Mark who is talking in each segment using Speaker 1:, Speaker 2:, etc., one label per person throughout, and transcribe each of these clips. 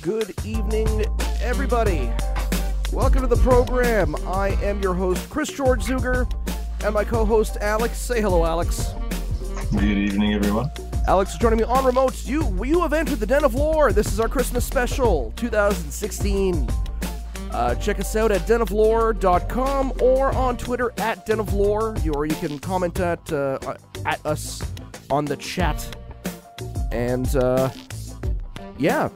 Speaker 1: Good evening, everybody. Welcome to the program. I am your host, Chris George Zuger, and my co-host, Alex. Say hello, Alex.
Speaker 2: Good evening, everyone.
Speaker 1: Alex is joining me on remote. You have entered the Den of Lore. This is our Christmas special, 2016. Check us out at denoflore.com or on Twitter at denoflore, or you can comment at us on the chat. And, yeah.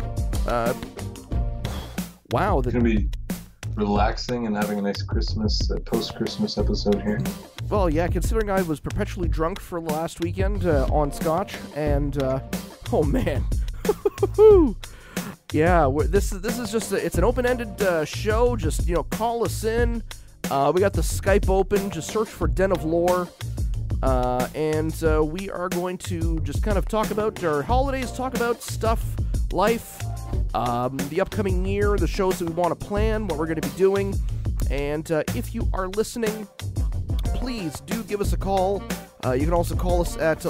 Speaker 1: Wow.
Speaker 2: It's going to be relaxing and having a nice Christmas, post-Christmas episode here.
Speaker 1: Well, yeah, considering I was perpetually drunk for last weekend on scotch, and, oh man. Yeah, this is just, it's an open-ended show. Just, call us in. We got the Skype open. Just search for Den of Lore. And we are going to just kind of talk about our holidays, talk about stuff, life, the upcoming year, the shows that we want to plan, what we're going to be doing. And if you are listening, please do give us a call. You can also call us at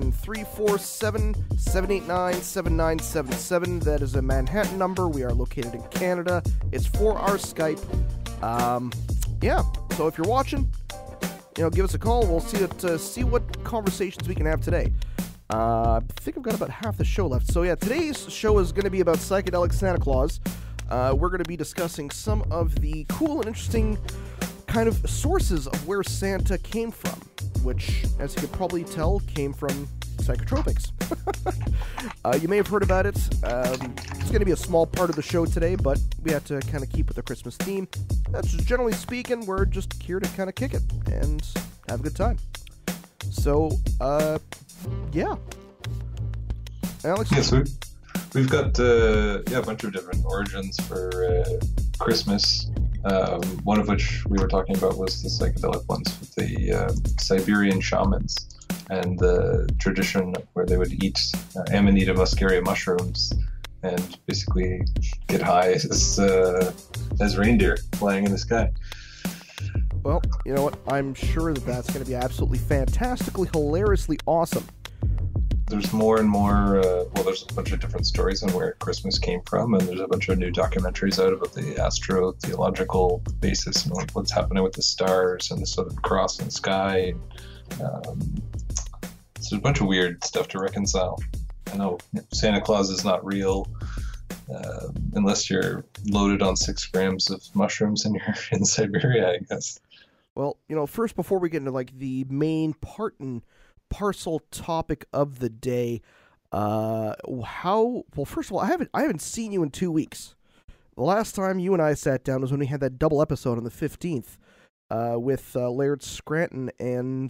Speaker 1: 1-347-789-7977. That is a Manhattan number. We are located in Canada. It's for our Skype. Yeah, so if you're watching, give us a call. We'll see what conversations we can have today. I think I've got about half the show left. So yeah, today's show is going to be about psychedelic Santa Claus. We're going to be discussing some of the cool and interesting kind of sources of where Santa came from, which, as you could probably tell, came from psychotropics. You may have heard about it. It's going to be a small part of the show today, but we have to kind of keep with the Christmas theme. That's just, generally speaking, we're just here to kind of kick it and have a good time. So, yeah. Alex?
Speaker 2: Yes, we've got a bunch of different origins for Christmas. One of which we were talking about was the psychedelic ones with the Siberian shamans and the tradition where they would eat Amanita muscaria mushrooms and basically get high as reindeer flying in the sky.
Speaker 1: Well, you know what? I'm sure that's going to be absolutely fantastically, hilariously awesome.
Speaker 2: There's more and more, there's a bunch of different stories on where Christmas came from, and there's a bunch of new documentaries out about the astro-theological basis and what's happening with the stars and the Southern Cross in the sky. So there's a bunch of weird stuff to reconcile. I know Santa Claus is not real unless you're loaded on 6 grams of mushrooms and you're in Siberia, I guess.
Speaker 1: Well, first, before we get into the main part and parcel topic of the day, first of all, I haven't seen you in 2 weeks. The last time you and I sat down was when we had that double episode on the 15th with Laird Scranton, and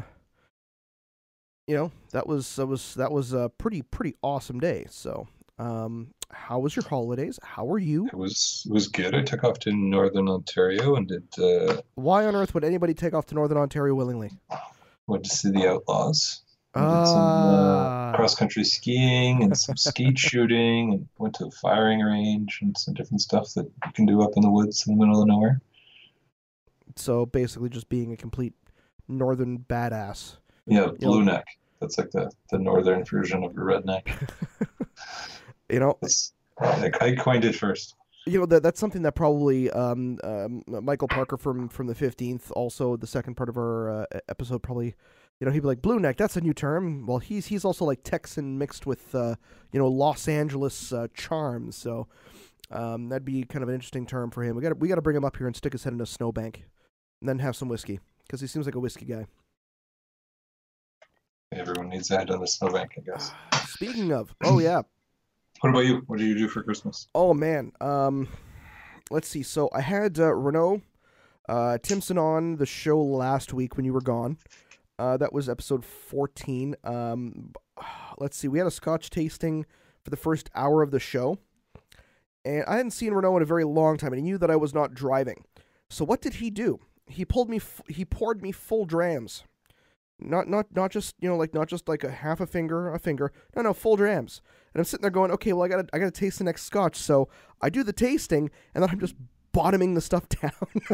Speaker 1: that was a pretty awesome day. So how was your holidays? How are you?
Speaker 2: It was good. I took off to Northern Ontario and did
Speaker 1: why on earth would anybody take off to Northern Ontario willingly?
Speaker 2: Went to see the Outlaws. Did some cross-country skiing and some skeet shooting, and went to a firing range and some different stuff that you can do up in the woods in the middle of nowhere.
Speaker 1: So basically just being a complete northern badass.
Speaker 2: Yeah, blue neck. That's like the northern version of a redneck. I coined it first.
Speaker 1: That's something that probably Michael Parker from the 15th, also the second part of our episode, probably, he'd be like, blue neck, that's a new term. Well, he's also like Texan mixed with, Los Angeles charm. So that'd be kind of an interesting term for him. We got to bring him up here and stick his head in a snowbank and then have some whiskey, because he seems like a whiskey guy.
Speaker 2: Everyone needs a head on the snowbank, I guess.
Speaker 1: Speaking of, oh yeah.
Speaker 2: What about you? What do you do for Christmas?
Speaker 1: Oh, man. Let's see. So I had Renaud Timson on the show last week when you were gone. That was episode 14. Let's see. We had a scotch tasting for the first hour of the show. And I hadn't seen Renaud in a very long time, and he knew that I was not driving. So what did he do? He poured me full drams. Not just not just like a half a finger. No, full drams. And I'm sitting there going, okay, well I gotta taste the next scotch. So I do the tasting, and then I'm just bottoming the stuff down.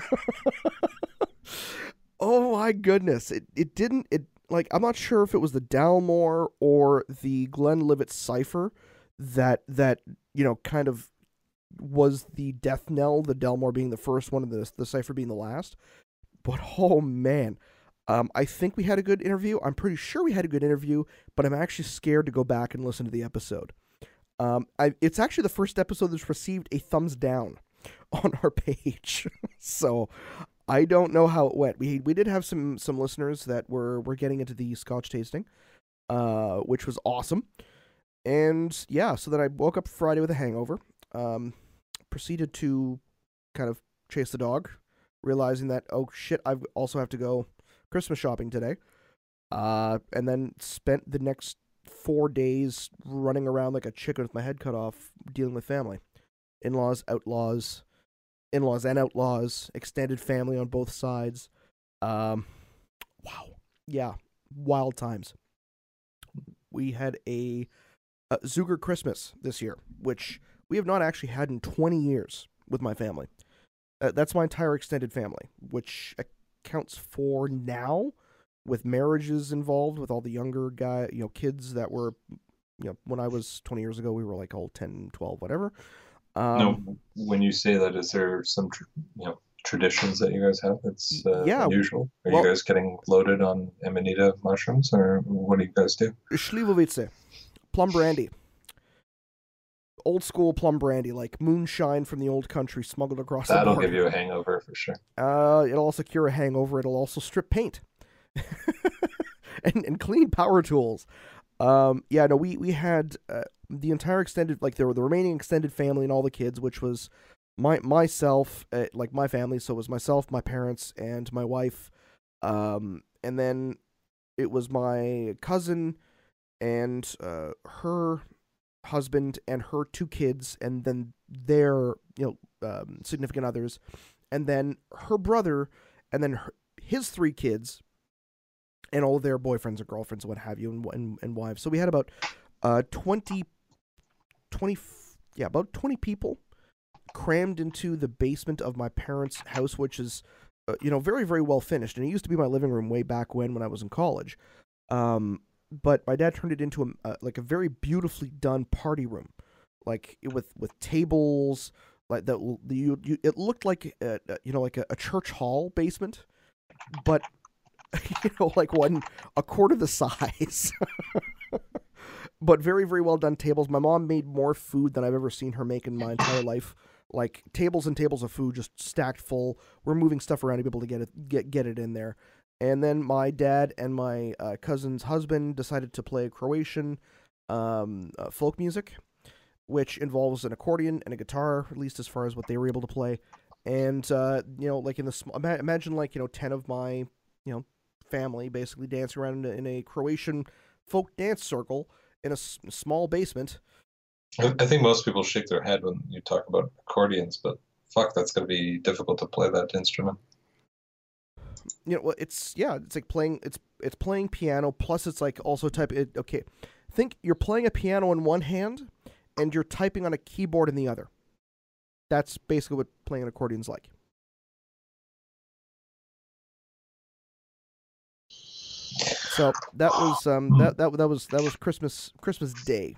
Speaker 1: Oh my goodness! I'm not sure if it was the Dalmore or the Glenlivet Cipher that kind of was the death knell, the Delmore being the first one and the Cypher being the last. But oh man, I think we had a good interview. I'm pretty sure we had a good interview, but I'm actually scared to go back and listen to the episode. It's actually the first episode that's received a thumbs down on our page. So I don't know how it went. We did have some listeners that were getting into the Scotch tasting, which was awesome. And yeah, so then I woke up Friday with a hangover. Proceeded to kind of chase the dog, realizing that, oh shit, I also have to go Christmas shopping today. And then spent the next 4 days running around like a chicken with my head cut off, dealing with family. In-laws, outlaws, in-laws and outlaws, extended family on both sides. Wow. Yeah, wild times. We had a Zuger Christmas this year, which we have not actually had in 20 years with my family. That's my entire extended family, which accounts for now, with marriages involved, with all the younger kids that were, when I was 20 years ago, we were like all 10, 12, whatever.
Speaker 2: No, when you say that, is there some traditions that you guys have that's unusual? Are you guys getting loaded on Amanita mushrooms, or what do you guys do?
Speaker 1: Slivovice, plum brandy. Old school plum brandy, like moonshine from the old country, smuggled across the border.
Speaker 2: That'll give you a hangover for sure.
Speaker 1: It'll also cure a hangover. It'll also strip paint and clean power tools. We had the entire extended, like the remaining extended family and all the kids, which was myself, like my family. So it was myself, my parents, and my wife. And then it was my cousin and her husband and her 2 kids, and then their significant others, and then her brother, and then his 3 kids, and all of their boyfriends or girlfriends, and what have you, and wives. So we had about 20 people crammed into the basement of my parents' house, which is very, very well finished, and it used to be my living room way back when I was in college. But my dad turned it into a very beautifully done party room, like with tables, like that. It looked like like a church hall basement, but like a quarter the size. But very, very well done tables. My mom made more food than I've ever seen her make in my entire life. Like tables and tables of food just stacked full. We're moving stuff around to be able to get it in there. And then my dad and my cousin's husband decided to play Croatian folk music, which involves an accordion and a guitar, at least as far as what they were able to play. And like in the imagine 10 of my family basically dancing around in a Croatian folk dance circle in a small basement.
Speaker 2: I think most people shake their head when you talk about accordions, but fuck, that's going to be difficult to play that instrument.
Speaker 1: It's like playing it's playing piano, plus it's like also okay, think you're playing a piano in one hand and you're typing on a keyboard in the other. That's basically what playing an accordion's like. So that was that was Christmas Day.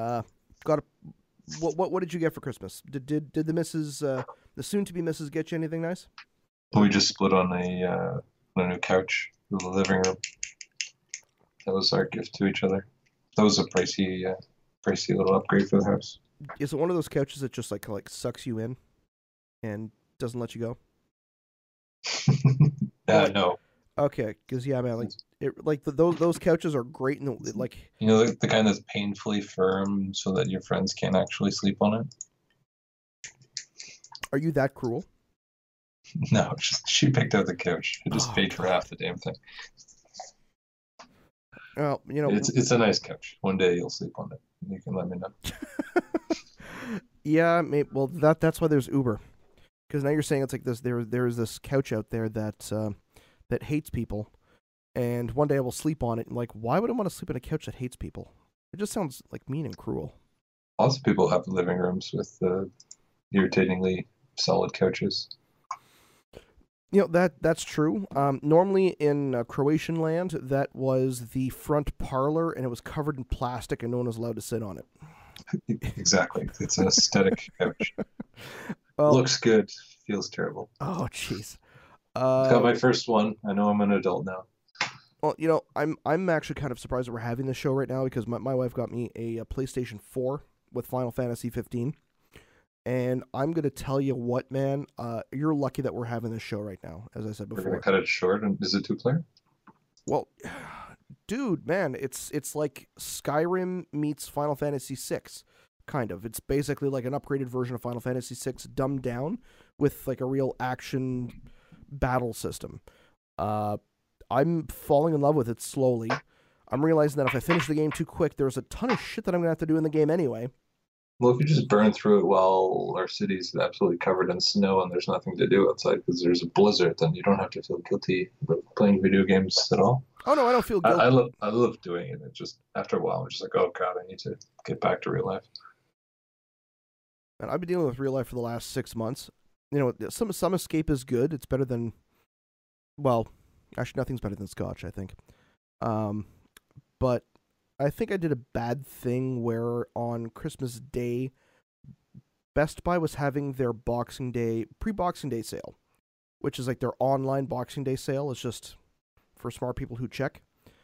Speaker 1: What did you get for Christmas? Did the missus the soon to be missus get you anything nice?
Speaker 2: We just split on a new couch in the living room. That was our gift to each other. That was a pricey little upgrade for the house.
Speaker 1: Is it one of those couches that just like sucks you in and doesn't let you go?
Speaker 2: No.
Speaker 1: Okay, because man, those couches are great, and like
Speaker 2: the kind that's painfully firm, so that your friends can't actually sleep on it.
Speaker 1: Are you that cruel?
Speaker 2: No, she picked out the couch. I just paid for half the damn thing.
Speaker 1: Well,
Speaker 2: it's a nice couch. One day you'll sleep on it. You can let me know.
Speaker 1: Yeah, maybe. Well, that's why there's Uber, because now you're saying it's like this. There's this couch out there that hates people, and one day I will sleep on it. And like, why would I want to sleep on a couch that hates people? It just sounds like mean and cruel.
Speaker 2: Lots of people have living rooms with irritatingly solid couches.
Speaker 1: That's true. Normally in Croatian land, that was the front parlor, and it was covered in plastic, and no one was allowed to sit on it.
Speaker 2: Exactly. It's an aesthetic couch.
Speaker 1: Well,
Speaker 2: Looks good, feels terrible.
Speaker 1: oh jeez.
Speaker 2: Got my first one. I know I'm an adult now.
Speaker 1: Well, I'm actually kind of surprised that we're having this show right now because my wife got me a PlayStation 4 with Final Fantasy 15. And I'm going to tell you what, man, you're lucky that we're having this show right now, as I said
Speaker 2: We're gonna
Speaker 1: before.
Speaker 2: cut it short. And is it two-player?
Speaker 1: Well, dude, man, it's like Skyrim meets Final Fantasy 6, kind of. It's basically like an upgraded version of Final Fantasy 6 dumbed down with like a real action battle system. I'm falling in love with it slowly. I'm realizing that if I finish the game too quick, there's a ton of shit that I'm going to have to do in the game anyway.
Speaker 2: Well, if you just burn through it while our city's absolutely covered in snow and there's nothing to do outside because there's a blizzard, then you don't have to feel guilty about playing video games at all.
Speaker 1: Oh, no, I don't feel guilty.
Speaker 2: I love doing it. It just after a while, I'm just like, oh god, I need to get back to real life.
Speaker 1: And I've been dealing with real life for the last 6 months. Some escape is good. It's better than, well, actually nothing's better than Scotch, I think. But I think I did a bad thing where on Christmas Day, Best Buy was having their pre-Boxing Day sale, which is like their online Boxing Day sale. It's just for smart people who check.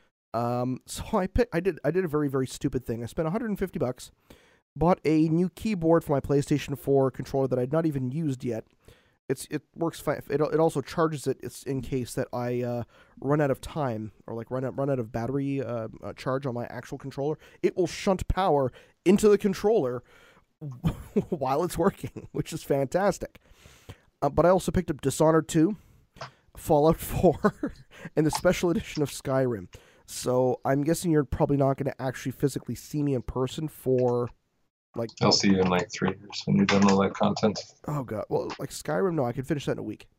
Speaker 1: So I did a very, very stupid thing. I spent $150, bought a new keyboard for my PlayStation 4 controller that I'd not even used yet. It works fine. It also charges it. It's in case that I run out of time or like run out of battery charge on my actual controller. It will shunt power into the controller while it's working, which is fantastic. But I also picked up Dishonored 2, Fallout 4, and the special edition of Skyrim. So I'm guessing you're probably not going to actually physically see me in person for like.
Speaker 2: I'll see you in like 3 years when you're done all that content.
Speaker 1: Oh god, well, like Skyrim, no, I can finish that in a week.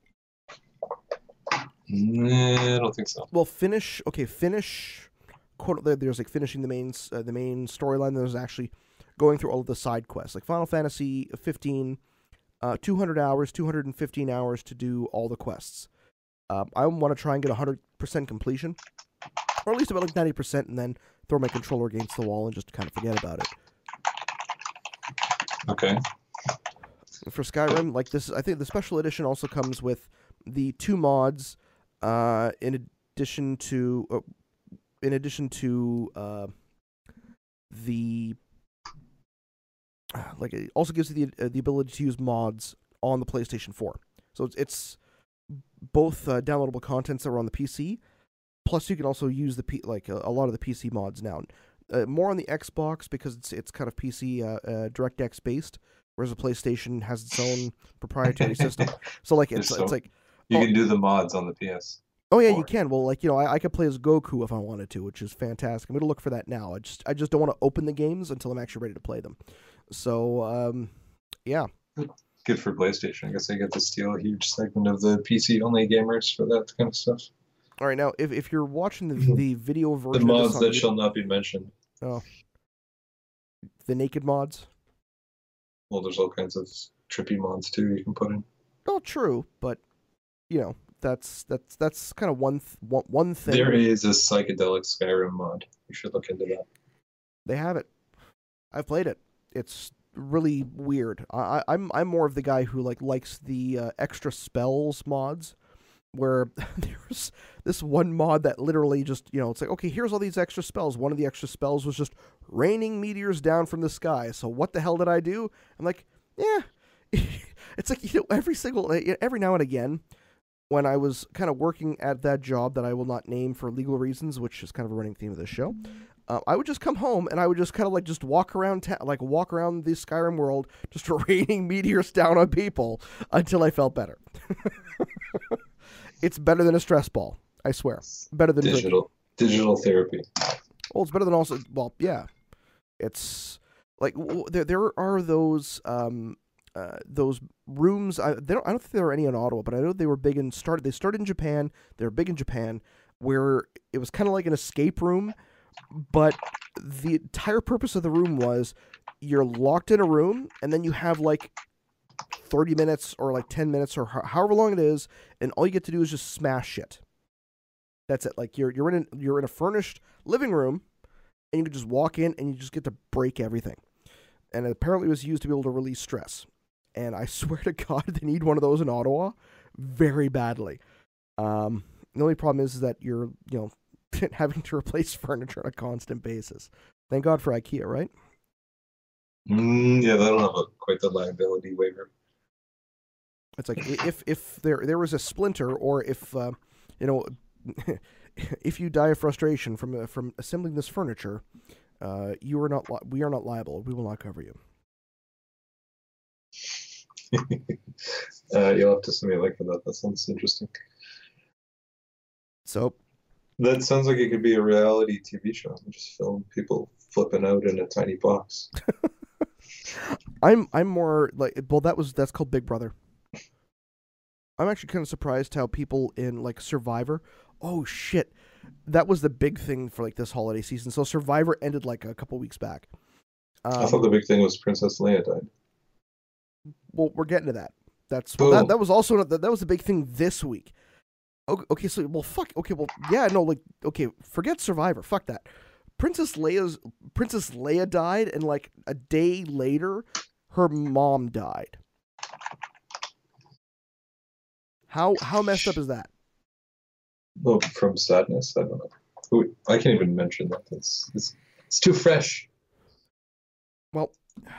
Speaker 2: Nah, I don't think so.
Speaker 1: Well, finish. Quote, there's like finishing the main storyline. There's actually going through all of the side quests, like Final Fantasy 15, 200 hours, 215 hours to do all the quests. I want to try and get 100% completion, or at least about like 90%, and then throw my controller against the wall and just kind of forget about it.
Speaker 2: Okay.
Speaker 1: For Skyrim, like this, I think the special edition also comes with the 2 mods, in addition to the like it also gives you the ability to use mods on the PlayStation 4. So it's both downloadable contents that are on the PC, plus you can also use a lot of the PC mods now. More on the Xbox because it's kind of PC DirectX based, whereas the PlayStation has its own proprietary system. So like it's like
Speaker 2: you can do the mods on the PS.
Speaker 1: Oh yeah, you can. Well, like I could play as Goku if I wanted to, which is fantastic. I'm gonna look for that now. I just don't want to open the games until I'm actually ready to play them. So yeah.
Speaker 2: Good for PlayStation. I guess they get to steal a huge segment of the PC only gamers for that kind of stuff.
Speaker 1: All right, now if you're watching the video version,
Speaker 2: the mods that shall not be mentioned.
Speaker 1: Oh, the naked mods.
Speaker 2: Well, there's all kinds of trippy mods too you can put in.
Speaker 1: Oh, true, but that's kind of one thing.
Speaker 2: There is a psychedelic Skyrim mod. You should look into that.
Speaker 1: They have it. I've played it. It's really weird. I'm more of the guy who likes the extra spells mods, where there's this one mod that literally just it's like, okay, here's all these extra spells. One of the extra spells was just raining meteors down from the sky. So what the hell did I do? I'm like, yeah. It's like every now and again, when I was kind of working at that job that I will not name for legal reasons, which is kind of a running theme of this show, I would just come home and I would just kind of just walk around walk around the Skyrim world, just raining meteors down on people until I felt better. It's better than a stress ball, I swear. Better than
Speaker 2: digital therapy.
Speaker 1: Well, it's better than also. Well, yeah, it's like there are those rooms. I don't think there are any in Ottawa, but I know they were big and started. They started in Japan. They were big in Japan, where it was kind of like an escape room, but the entire purpose of the room was you're locked in a room, and then you have 30 minutes or 10 minutes or however long it is, and all you get to do is just smash shit. That's it. Like you're in a furnished living room, and you can just walk in and you just get to break everything. and apparently it was used to be able to release stress. And I swear to God, they need one of those in Ottawa very badly. The only problem is that you're, having to replace furniture on a constant basis. Thank God for IKEA, right?
Speaker 2: Yeah, that'll have quite the liability waiver.
Speaker 1: It's like if there was a splinter, or if if you die of frustration from assembling this furniture, we are not liable. We will not cover you.
Speaker 2: You'll have to send me a link for that. That sounds interesting.
Speaker 1: So
Speaker 2: that sounds like it could be a reality TV show. Just film people flipping out in a tiny box.
Speaker 1: I'm more like, well, that's called Big Brother. I'm actually kind of surprised how people in like Survivor. Oh shit, that was the big thing for like this holiday season. So Survivor ended like a couple weeks back.
Speaker 2: I thought the big thing was Princess Leia died.
Speaker 1: Well, we're getting to that. That was also that was the big thing this week. Okay, so fuck. Okay, yeah, no, like, okay, forget Survivor. Fuck that. Princess Leia died, and like a day later, her mom died. How messed up is that?
Speaker 2: Well, from sadness, I don't know. I can't even mention that. It's too fresh.
Speaker 1: Well,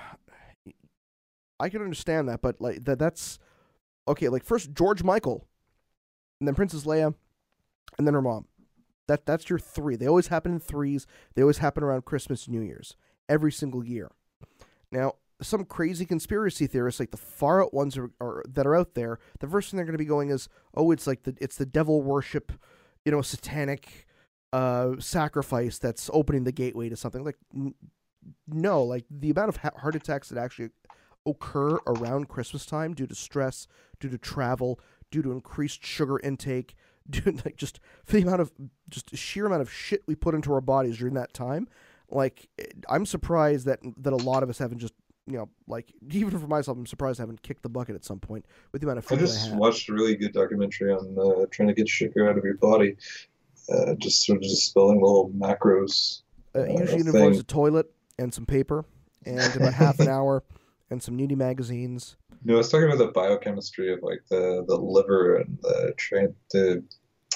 Speaker 1: I can understand that, but like that's okay. Like first George Michael, and then Princess Leia, and then her mom. That's your three. They always happen in threes. They always happen around Christmas, New Year's, every single year. Now, some crazy conspiracy theorists, like the far out ones that are out there, the first thing they're going to be going is, oh, it's the devil worship, satanic sacrifice that's opening the gateway to something. Like, no, like the amount of heart attacks that actually occur around Christmas time due to stress, due to travel, due to increased sugar intake, due like just for the amount of sheer amount of shit we put into our bodies during that time. Like, I'm surprised that a lot of us haven't just, like, even for myself, I'm surprised I haven't kicked the bucket at some point with the amount of food I
Speaker 2: just watched a really good documentary on trying to get sugar out of your body, just sort of just spelling the whole macros.
Speaker 1: Usually it involves a toilet and some paper and about half an hour and some nudie magazines.
Speaker 2: No, I was talking about the biochemistry of like the liver and the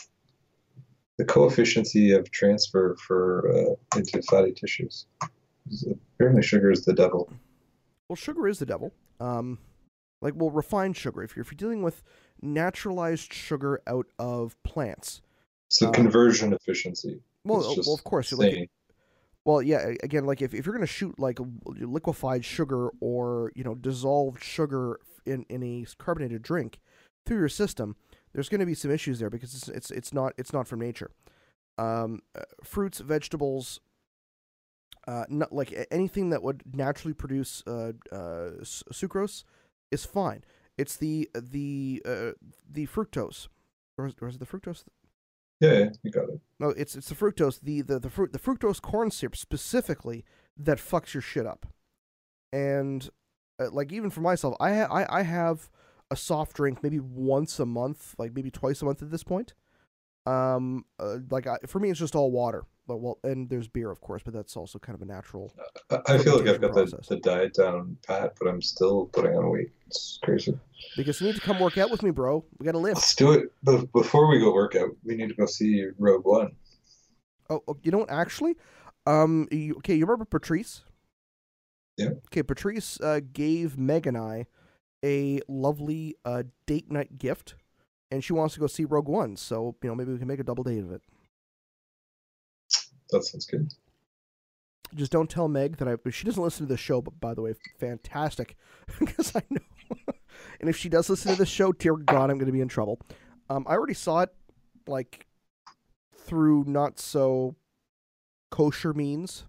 Speaker 2: coefficient of transfer for into fatty tissues. Apparently, sugar is the devil.
Speaker 1: Well, sugar is the devil. Refined sugar. If you're dealing with naturalized sugar out of plants,
Speaker 2: so conversion efficiency.
Speaker 1: Well, of course. Well, yeah. Again, like if you're gonna shoot like liquefied sugar or dissolved sugar in a carbonated drink through your system, there's going to be some issues there because it's not from nature. Fruits, vegetables, not like anything that would naturally produce sucrose is fine. It's the fructose, or is it the fructose?
Speaker 2: Yeah, you got it.
Speaker 1: No, it's the fructose, the fructose corn syrup specifically that fucks your shit up. And like even for myself, I have a soft drink maybe once a month, like maybe twice a month at this point. For me, it's just all water. Well, and there's beer, of course, but that's also kind of a natural.
Speaker 2: I feel like I've got the diet down pat, but I'm still putting on weight. It's crazy. Because
Speaker 1: you need to come work out with me, bro. We got to live.
Speaker 2: Let's do it. But before we go work out, we need to go see Rogue One.
Speaker 1: Oh, you know what? Actually, you remember Patrice?
Speaker 2: Yeah.
Speaker 1: Okay, Patrice gave Meg and I a lovely date night gift, and she wants to go see Rogue One. So maybe we can make a double date of it.
Speaker 2: That sounds good.
Speaker 1: Just don't tell Meg that she doesn't listen to the show, but by the way, fantastic, because I know. And if she does listen to this show, dear God, I'm going to be in trouble. I already saw it, like, through not so kosher means,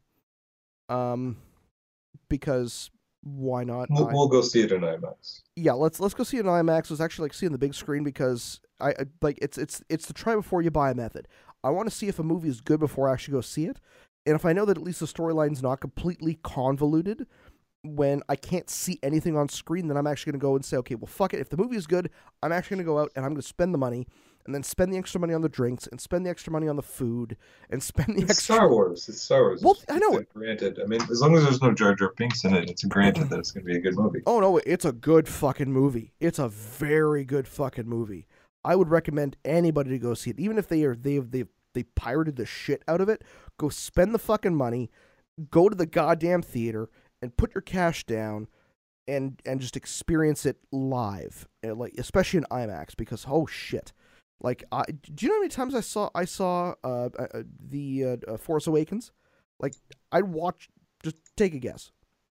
Speaker 1: because why not?
Speaker 2: We'll go see it in IMAX.
Speaker 1: Yeah, let's go see it in IMAX. Let's actually see it on the big screen because I like it's the try before you buy method. I want to see if a movie is good before I actually go see it, and if I know that at least the storyline's not completely convoluted, when I can't see anything on screen, then I'm actually going to go and say, okay, well, fuck it. If the movie is good, I'm actually going to go out and I'm going to spend the money, and then spend the extra money on the drinks, and spend the extra money on the food, and spend the
Speaker 2: It's
Speaker 1: extra.
Speaker 2: Star Wars. It's Star Wars.
Speaker 1: Well,
Speaker 2: It's,
Speaker 1: I know.
Speaker 2: it's granted. I mean, as long as there's no Jar Jar Binks in it, it's granted that it's going to be a good movie.
Speaker 1: Oh no, it's a good fucking movie. It's a very good fucking movie. I would recommend anybody to go see it, even if they pirated the shit out of it. Go spend the fucking money, go to the goddamn theater, and put your cash down, and just experience it live, like especially in IMAX, because oh shit, like do you know how many times I saw the Force Awakens? Like I'd watch. Just take a guess.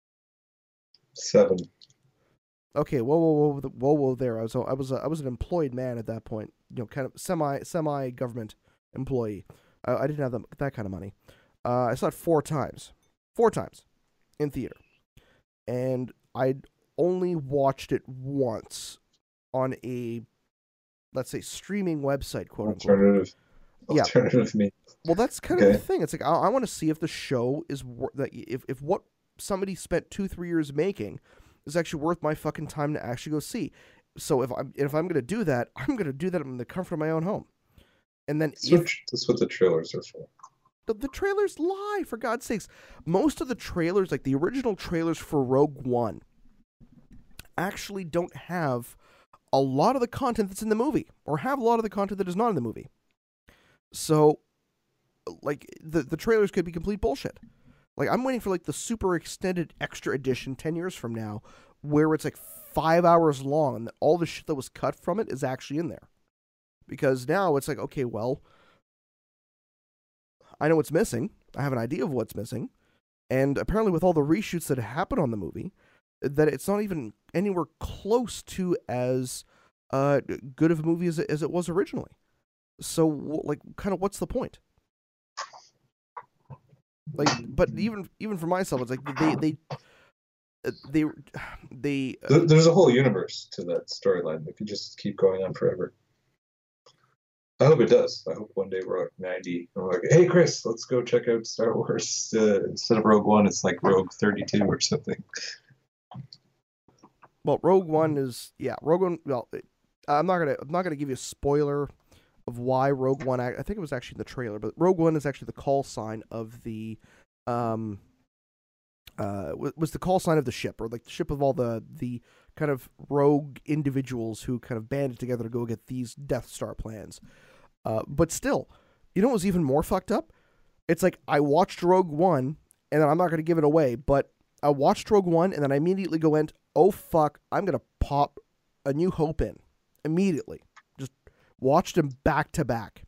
Speaker 2: 7.
Speaker 1: Okay, whoa there. I was an employed man at that point, kind of semi government employee. I didn't have that kind of money. I saw it 4 times in theater, and I'd only watched it once on a, let's say, streaming website, quote unquote. Alternative
Speaker 2: me.
Speaker 1: Well, that's kind of the thing. It's like I want to see if the show is that if what somebody spent 2-3 years making is actually worth my fucking time to actually go see. So if I'm gonna do that, I'm gonna do that in the comfort of my own home. And then
Speaker 2: that's what the trailers are for.
Speaker 1: The trailers lie, for God's sakes. Most of the trailers, like the original trailers for Rogue One, actually don't have a lot of the content that's in the movie, or have a lot of the content that is not in the movie. So, like, the trailers could be complete bullshit. Like, I'm waiting for, like, the super extended extra edition 10 years from now, where it's, like, 5 hours long, and all the shit that was cut from it is actually in there. Because now it's like, okay, well, I know what's missing. I have an idea of what's missing. And apparently with all the reshoots that happen on the movie, that it's not even anywhere close to as good of a movie as it was originally. So, like, kind of what's the point? Like, but even for myself, it's like
Speaker 2: there's a whole universe to that storyline that could just keep going on forever. I hope it does. I hope one day we're like 90 and we're like, hey Chris, let's go check out Star Wars. Instead of Rogue One, it's like Rogue 32 or something.
Speaker 1: Well, Rogue One is Rogue One. Well, I'm not gonna give you a spoiler of why Rogue One. I think it was actually in the trailer, but Rogue One is actually the call sign of the was the call sign of the ship, or like the ship of all the kind of rogue individuals who kind of banded together to go get these Death Star plans. But still, you know what was even more fucked up? It's like I watched Rogue One, and then I'm not going to give it away, but I watched Rogue One, and then I immediately went, oh fuck, I'm going to pop A New Hope in. Immediately. Just watched them back to back.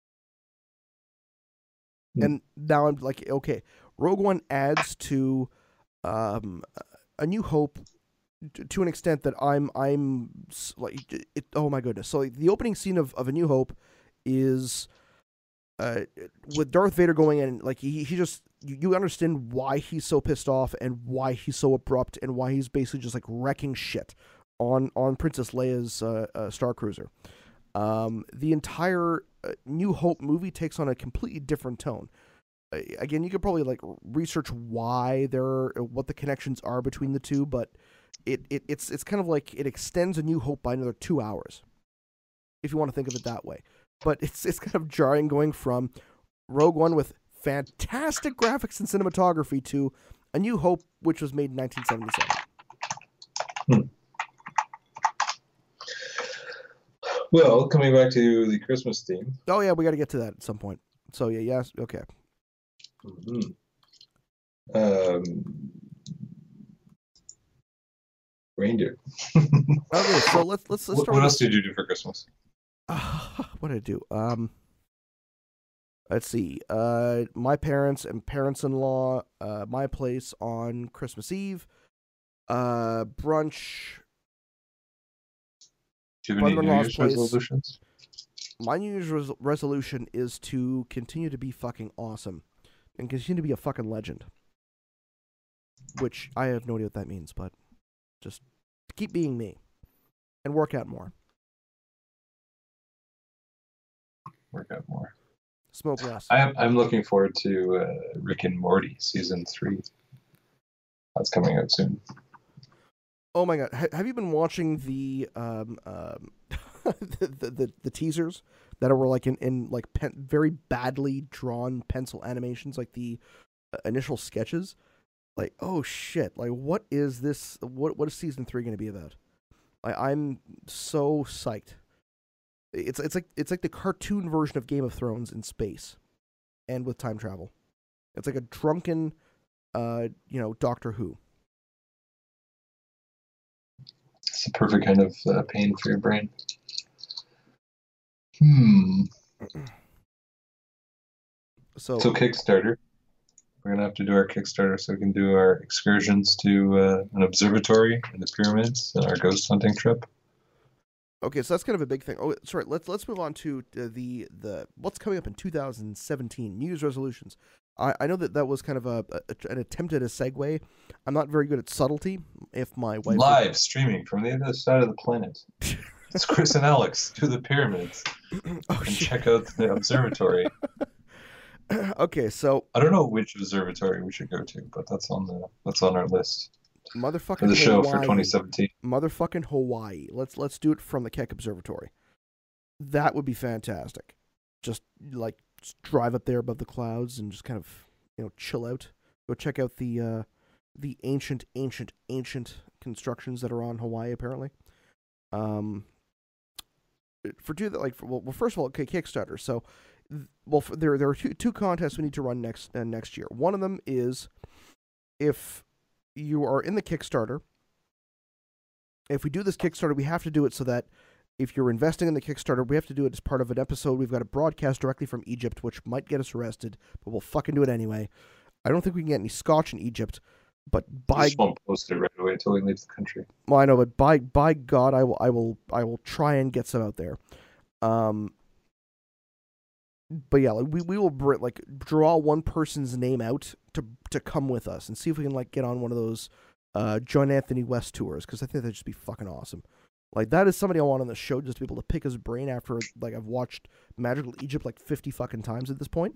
Speaker 1: And now I'm like, okay, Rogue One adds to A New Hope to an extent that I'm like, oh my goodness. So like, the opening scene of A New Hope is with Darth Vader going in, like he just, you understand why he's so pissed off and why he's so abrupt and why he's basically just like wrecking shit on Princess Leia's Star Cruiser. The entire New Hope movie takes on a completely different tone. Again, you could probably like research what the connections are between the two, but it's kind of like it extends A New Hope by another 2 hours, if you want to think of it that way. But it's kind of jarring going from Rogue One with fantastic graphics and cinematography to A New Hope, which was made in 1977.
Speaker 2: Well, coming back to the Christmas theme.
Speaker 1: Oh yeah, we got to get to that at some point. So yeah, yes, okay.
Speaker 2: Reindeer.
Speaker 1: Okay, so let's start.
Speaker 2: What else did you do for Christmas?
Speaker 1: What did I do? Let's see. My parents and parents-in-law, my place on Christmas Eve. Brunch.
Speaker 2: Do you have any New Year's resolutions?
Speaker 1: My New Year's resolution is to continue to be fucking awesome and continue to be a fucking legend. Which I have no idea what that means, but just keep being me and work out more.
Speaker 2: Work out more.
Speaker 1: Smoke less.
Speaker 2: I'm looking forward to Rick and Morty season 3. That's coming out soon.
Speaker 1: Oh my god! Have you been watching the the teasers that were like in like very badly drawn pencil animations, like the initial sketches. Like, oh shit! Like, what is this? What is season 3 going to be about? I'm so psyched. It's like the cartoon version of Game of Thrones in space, and with time travel. It's like a drunken, Doctor Who.
Speaker 2: It's the perfect kind of pain for your brain. So Kickstarter. We're gonna have to do our Kickstarter so we can do our excursions to an observatory in the pyramids and our ghost hunting trip.
Speaker 1: Okay, so that's kind of a big thing. Oh, sorry. Let's move on to the what's coming up in 2017 New Year's resolutions. I know that was kind of an attempt at a segue. I'm not very good at subtlety. If my wife
Speaker 2: live streaming from the other side of the planet, it's Chris and Alex to the pyramids and check out the observatory.
Speaker 1: Okay, so
Speaker 2: I don't know which observatory we should go to, but that's on our list.
Speaker 1: Motherfucking
Speaker 2: for the show
Speaker 1: Hawaii.
Speaker 2: For 2017.
Speaker 1: Motherfucking Hawaii. Let's do it from the Keck Observatory. That would be fantastic. Just drive up there above the clouds and just kind of chill out. Go check out the ancient constructions that are on Hawaii apparently. First of all, okay, Kickstarter. So, there are two contests we need to run next year. One of them is if you are in the Kickstarter. If we do this Kickstarter, we have to do it so that if you're investing in the Kickstarter, we have to do it as part of an episode. We've got to broadcast directly from Egypt, which might get us arrested, but we'll fucking do it anyway. I don't think we can get any scotch in Egypt, but
Speaker 2: just won't post it right away until we leave the country.
Speaker 1: Well, I know, but by God, I will try and get some out there. But yeah, we will draw one person's name out to come with us and see if we can get on one of those John Anthony West tours, because I think that'd just be fucking awesome. That is somebody I want on the show, just to be able to pick his brain after I've watched Magical Egypt 50 fucking times at this point.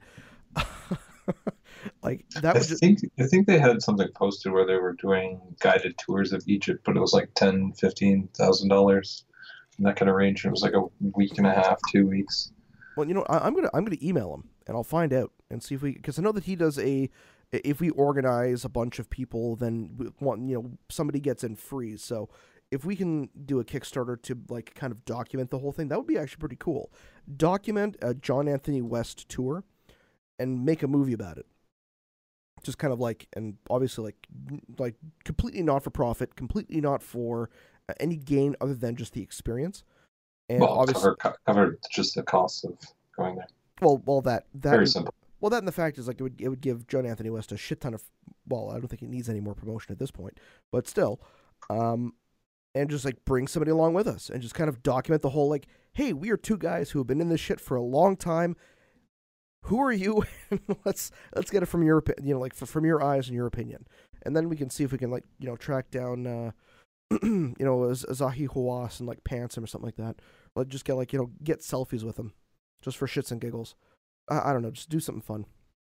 Speaker 1: I
Speaker 2: think they had something posted where they were doing guided tours of Egypt, but it was $10,000-$15,000 in that kind of range. It was a week and a half, 2 weeks.
Speaker 1: Well, I'm gonna email him and I'll find out and see if because I know that he does if we organize a bunch of people, then somebody gets in free. So if we can do a Kickstarter to kind of document the whole thing, that would be actually pretty cool. Document a John Anthony West tour and make a movie about it. Just kind of and obviously completely not for profit, completely not for any gain other than just the experience. And
Speaker 2: obviously cover just the cost of going there.
Speaker 1: Well, that
Speaker 2: very simple.
Speaker 1: Well, that and the fact is it would give John Anthony West a shit ton of. Well, I don't think he needs any more promotion at this point, but still, and just bring somebody along with us and just kind of document the whole hey, we are two guys who have been in this shit for a long time. Who are you? let's get it from your from your eyes and your opinion, and then we can see if we can track down. Zahi Hawass and pants him or something like that. Just get get selfies with him, just for shits and giggles. I don't know, just do something fun.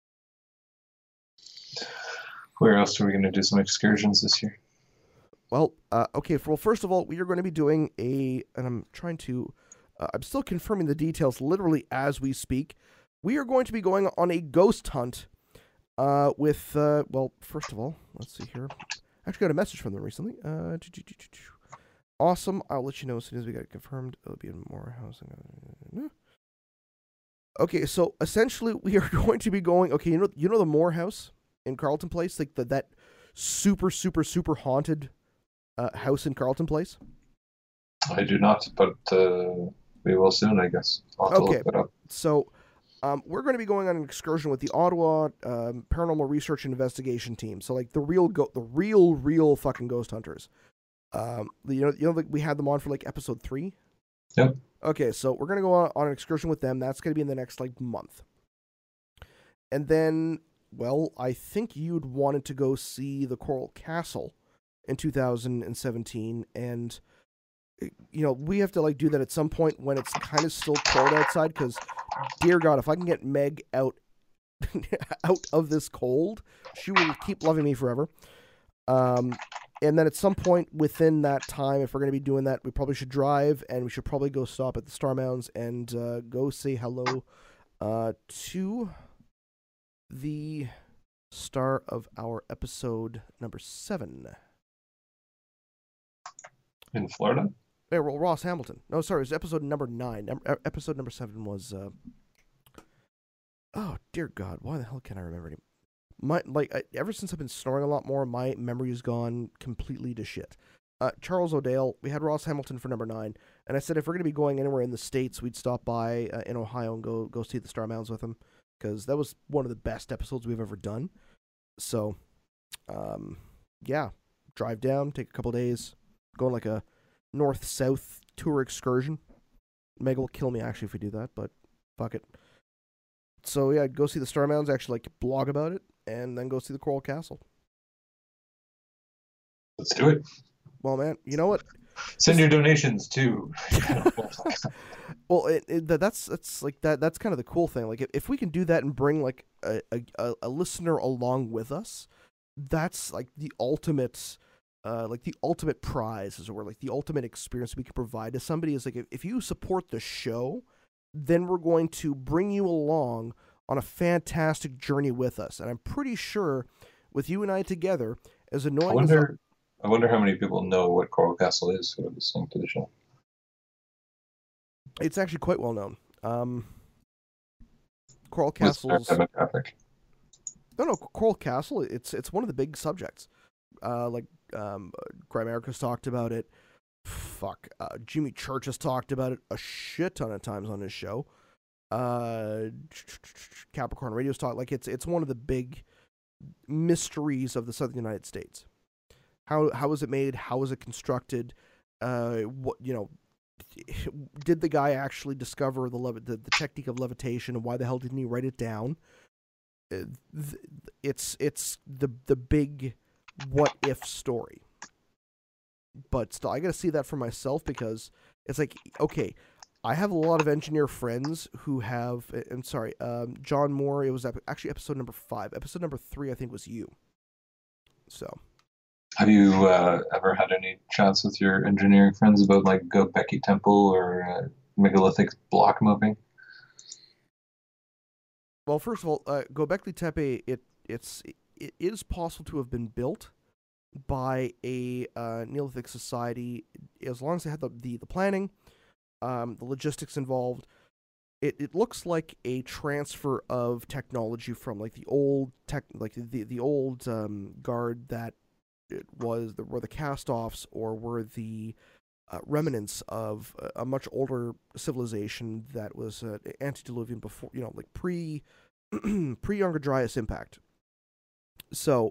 Speaker 2: Where else are we going to do some excursions this year?
Speaker 1: Well, okay. First of all, we are going to be doing and I'm trying to, I'm still confirming the details literally as we speak. We are going to be going on a ghost hunt with, first of all, let's see here. I actually got a message from them recently. Awesome. I'll let you know as soon as we get it confirmed. It'll be in more housing. Okay, so essentially we are going to be going. Okay, you know the Moore House in Carleton Place, that super haunted house in Carleton Place.
Speaker 2: I do not, but we will soon, I guess. I'll have to look that up.
Speaker 1: So. We're going to be going on an excursion with the Ottawa Paranormal Research and Investigation team. So the real fucking ghost hunters. We had them on for episode 3.
Speaker 2: Yep.
Speaker 1: Okay, so we're going to go on an excursion with them. That's going to be in the next month. And then, I think you'd wanted to go see the Coral Castle in 2017, and we have to do that at some point when it's kind of still cold outside, because dear God, if I can get Meg out out of this cold, she will keep loving me forever. And then at some point within that time, if we're going to be doing that, we probably should drive, and we should probably go stop at the Star Mounds and go say hello to the star of our episode number 7.
Speaker 2: In Florida?
Speaker 1: Yeah, well, Ross Hamilton. No, sorry, it was episode number 9. Episode number 7 was... oh, dear God, why the hell can't I remember anymore? Ever since I've been snoring a lot more, my memory has gone completely to shit. Charles O'Dale, we had Ross Hamilton for number 9, and I said if we're going to be going anywhere in the States, we'd stop by in Ohio and go see the Star Mounds with him, because that was one of the best episodes we've ever done. So, yeah, drive down, take a couple days, go on like a north-south tour excursion. Meg will kill me, actually, if we do that, but fuck it. So, yeah, go see the Star Mounds, actually, like, blog about it, and then go see the Coral Castle.
Speaker 2: Let's do it.
Speaker 1: Well, man, you know what?
Speaker 2: Send your donations too.
Speaker 1: Well, that's kind of the cool thing. Like, if we can do that and bring like a listener along with us, that's like the ultimate prize, as it were, like the ultimate experience we can provide to somebody. Is like if you support the show, then we're going to bring you along on a fantastic journey with us. And I'm pretty sure, with you and I together, as annoying
Speaker 2: I wonder how many people know what Coral Castle is who are listening to the show.
Speaker 1: It's actually quite well known. Coral Castle's
Speaker 2: demographic.
Speaker 1: No, Coral Castle. It's one of the big subjects. Grimerica's talked about it. Jimmy Church has talked about it a shit ton of times on his show. Capricorn Radio's talked. Like it's one of the big mysteries of the Southern United States. How was it made? How was it constructed? What did the guy actually discover the technique of levitation, and why the hell didn't he write it down? It's the big what if story. But still, I got to see that for myself, because it's like, okay, I have a lot of engineer friends who have. I'm sorry, John Moore. It was actually episode number 5. Episode number 3, I think, was you. So.
Speaker 2: Have you ever had any chats with your engineering friends about like Göbekli Temple or megalithic block moving?
Speaker 1: Well, first of all, Göbekli Tepe, it is possible to have been built by a Neolithic society, as long as they had the planning, the logistics involved. It looks like a transfer of technology from like the old the old guard that were the cast-offs, or were the remnants of a much older civilization that was antediluvian, before, like pre Younger Dryas impact. So,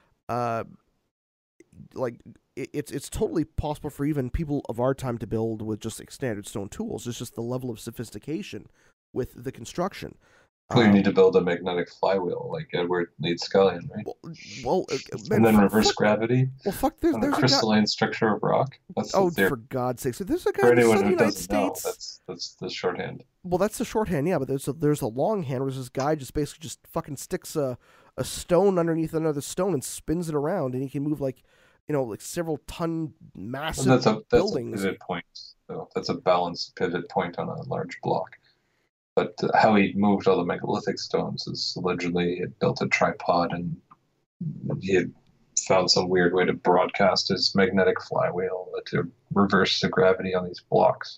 Speaker 1: it's totally possible for even people of our time to build with just like standard stone tools. It's just the level of sophistication with the construction.
Speaker 2: You need to build a magnetic flywheel like Edward Leeds Scullion, right?
Speaker 1: Well,
Speaker 2: and then reverse gravity.
Speaker 1: Well, fuck, there's
Speaker 2: a crystalline structure of rock.
Speaker 1: For God's sake! So there's a guy
Speaker 2: for
Speaker 1: in the
Speaker 2: anyone
Speaker 1: Southern
Speaker 2: who
Speaker 1: United
Speaker 2: doesn't know,
Speaker 1: States.
Speaker 2: that's the shorthand.
Speaker 1: Well, that's the shorthand, yeah. But there's a longhand where this guy just basically just fucking sticks a stone underneath another stone and spins it around, and he can move like several ton massive buildings.
Speaker 2: That's a pivot point. So that's a balanced pivot point on a large block. But how he moved all the megalithic stones is allegedly he had built a tripod, and he had found some weird way to broadcast his magnetic flywheel to reverse the gravity on these blocks.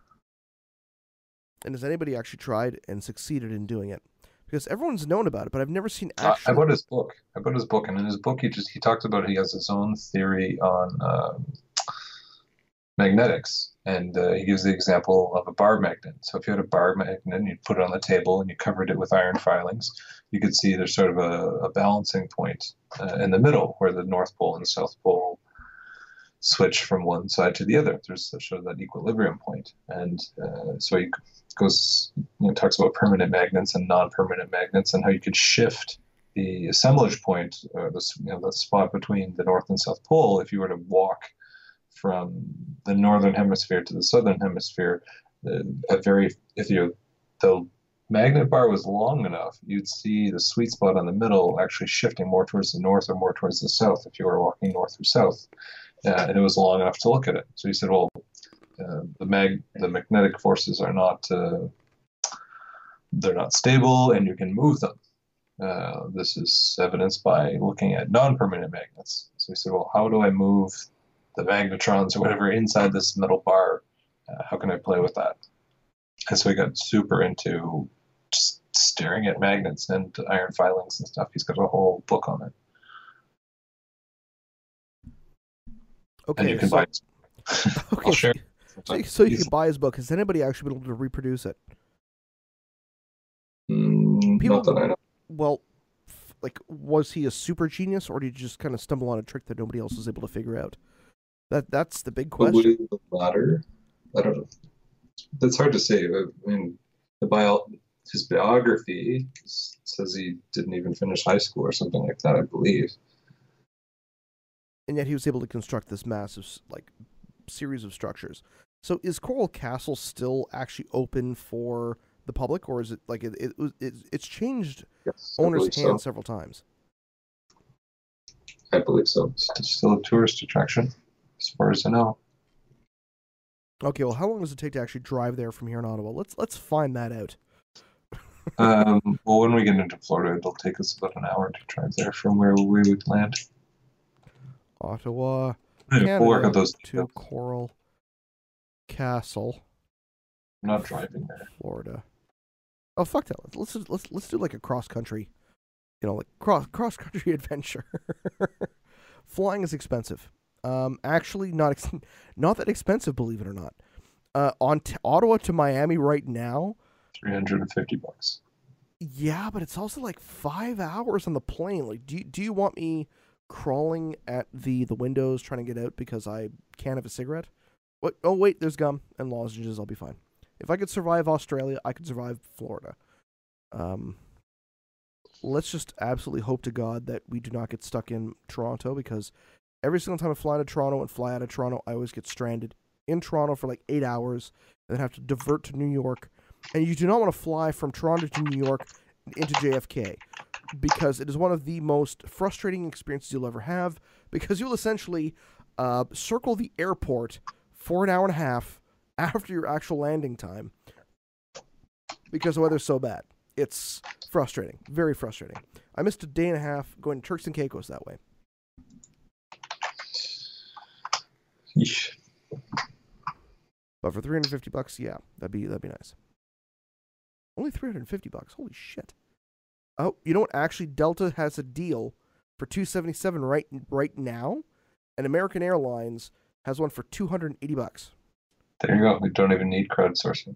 Speaker 1: And has anybody actually tried and succeeded in doing it? Because everyone's known about it, but I've never seen
Speaker 2: I bought his book. And in his book he talks about he has his own theory on magnetics. And he gives the example of a bar magnet. So if you had a bar magnet and you put it on the table and you covered it with iron filings, you could see there's sort of a balancing point in the middle where the North Pole and the South Pole switch from one side to the other. There's sort of that equilibrium point. And so he talks about permanent magnets and non-permanent magnets, and how you could shift the assemblage point, the spot between the North and South Pole, if you were to walk from the northern hemisphere to the southern hemisphere, the magnet bar was long enough, you'd see the sweet spot on the middle actually shifting more towards the north or more towards the south if you were walking north or south. And it was long enough to look at it. So he said, well, the magnetic forces are not they're not stable, and you can move them. This is evidenced by looking at non-permanent magnets. So he said, well, how do I move the magnetrons or whatever inside this metal bar? How can I play with that? And so he got super into just staring at magnets and iron filings and stuff. He's got a whole book on it.
Speaker 1: Okay,
Speaker 2: and you can
Speaker 1: so,
Speaker 2: buy it.
Speaker 1: okay,
Speaker 2: I'll share.
Speaker 1: so you can buy his book. Has anybody actually been able to reproduce it?
Speaker 2: Not that I know.
Speaker 1: Well, like, was he a super genius, or did he just kind of stumble on a trick that nobody else was able to figure out? That's the big question.
Speaker 2: Probably the latter. I don't know. That's hard to say. I mean, his biography says he didn't even finish high school or something like that, I believe.
Speaker 1: And yet he was able to construct this massive, like, series of structures. So is Coral Castle still actually open for the public, or is it like it's changed owners' hands several times?
Speaker 2: I believe so. It's still a tourist attraction, as far as I know.
Speaker 1: Okay, well, how long does it take to actually drive there from here in Ottawa? Let's find that out.
Speaker 2: Well, when we get into Florida, it'll take us about an hour to drive there from where we would land.
Speaker 1: Ottawa,
Speaker 2: Canada, we'll work out those
Speaker 1: to Coral Castle.
Speaker 2: I'm not driving there.
Speaker 1: Florida. Oh, fuck that! Let's do like a cross country, like cross country adventure. Flying is expensive. Actually, not that expensive, believe it or not. On Ottawa to Miami right now,
Speaker 2: $350.
Speaker 1: Yeah, but it's also like 5 hours on the plane. Like, do you want me crawling at the windows trying to get out because I can't have a cigarette? What? Oh wait, there's gum and lozenges. I'll be fine. If I could survive Australia, I could survive Florida. Let's just absolutely hope to God that we do not get stuck in Toronto, because every single time I fly to Toronto and fly out of Toronto, I always get stranded in Toronto for like 8 hours and then have to divert to New York. And you do not want to fly from Toronto to New York into JFK, because it is one of the most frustrating experiences you'll ever have, because you'll essentially circle the airport for an hour and a half after your actual landing time because the weather's so bad. It's frustrating. Very frustrating. I missed a day and a half going to Turks and Caicos that way.
Speaker 2: Yeesh.
Speaker 1: But for $350, yeah, that'd be nice. Only $350. Holy shit. Oh, you know what? Actually, Delta has a deal for $277 right now, and American Airlines has one for $280.
Speaker 2: There you go. We don't even need crowdsourcing.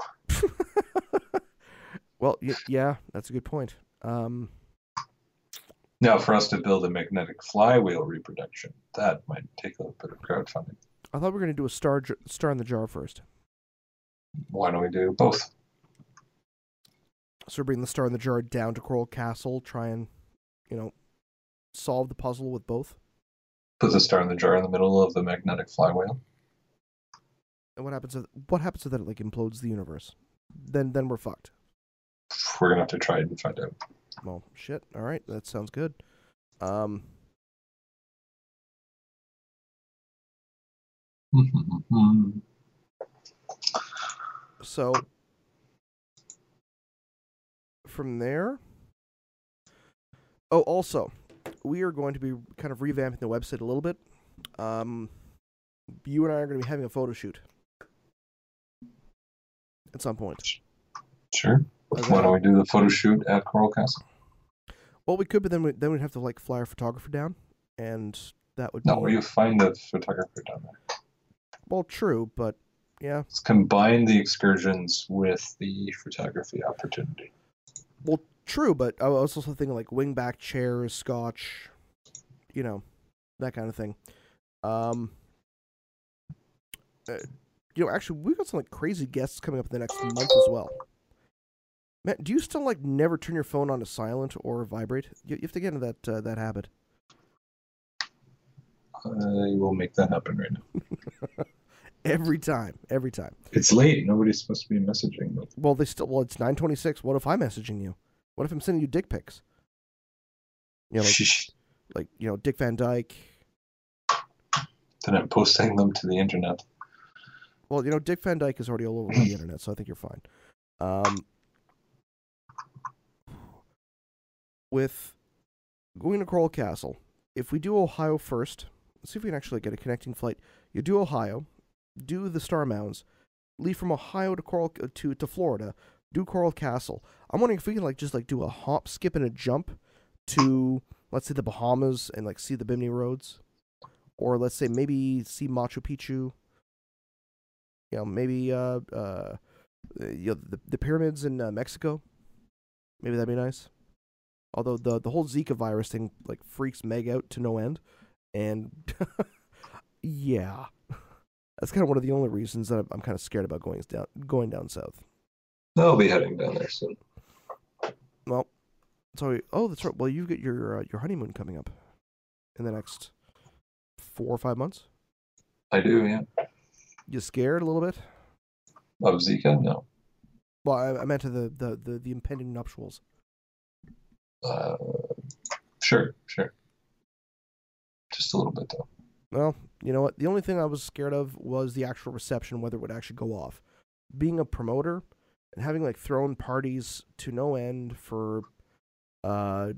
Speaker 1: Well, yeah, that's a good point.
Speaker 2: Now, for us to build a magnetic flywheel reproduction, that might take a little bit of crowdfunding.
Speaker 1: I thought we were going to do a star in the jar first.
Speaker 2: Why don't we do both?
Speaker 1: So bring the star in the jar down to Coral Castle, try and, solve the puzzle with both.
Speaker 2: Put the star in the jar in the middle of the magnetic flywheel.
Speaker 1: And what happens if that it implodes the universe? Then we're fucked.
Speaker 2: We're gonna have to try it and find out.
Speaker 1: Well, shit. All right, that sounds good. So from there. Oh, also, we are going to be kind of revamping the website a little bit. You and I are going to be having a photo shoot at some point.
Speaker 2: Sure. Why don't we do the photo shoot at Coral Castle?
Speaker 1: Well, we could, but then we'd have to fly our photographer down, and that would.
Speaker 2: No, you find the photographer down there.
Speaker 1: Well, true, but yeah.
Speaker 2: Let's combine the excursions with the photography opportunity.
Speaker 1: Well, true, but I was also thinking wingback chairs, scotch, that kind of thing. Actually, we've got some crazy guests coming up in the next month as well. Matt, do you still never turn your phone on to silent or vibrate? You have to get into that habit.
Speaker 2: I will make that happen right now.
Speaker 1: Every time. Every time.
Speaker 2: It's late. Nobody's supposed to be messaging me.
Speaker 1: Well, it's 9:26. What if I'm messaging you? What if I'm sending you dick pics? You know, like Dick Van Dyke.
Speaker 2: Then I'm posting them to the internet.
Speaker 1: Well, Dick Van Dyke is already all over the internet, so I think you're fine. With going to Coral Castle, if we do Ohio first, let's see if we can actually get a connecting flight. You do Ohio, do the Star Mounds, leave from Ohio to Florida, do Coral Castle. I'm wondering if we can just do a hop, skip, and a jump to, let's say, the Bahamas and see the Bimini Roads, or let's say maybe see Machu Picchu. Maybe the pyramids in Mexico. Maybe that'd be nice. Although the whole Zika virus thing freaks Meg out to no end, and yeah, that's kind of one of the only reasons that I'm kind of scared about going down south.
Speaker 2: I'll be heading down there soon.
Speaker 1: Well, sorry. Oh, that's right. Well, you've got your honeymoon coming up in the next 4 or 5 months.
Speaker 2: I do, yeah.
Speaker 1: You scared a little bit?
Speaker 2: Of Zika? No.
Speaker 1: Well, I meant to the impending nuptials.
Speaker 2: Sure. Just a little bit, though.
Speaker 1: Well, you know what? The only thing I was scared of was the actual reception, whether it would actually go off. Being a promoter and having thrown parties to no end for for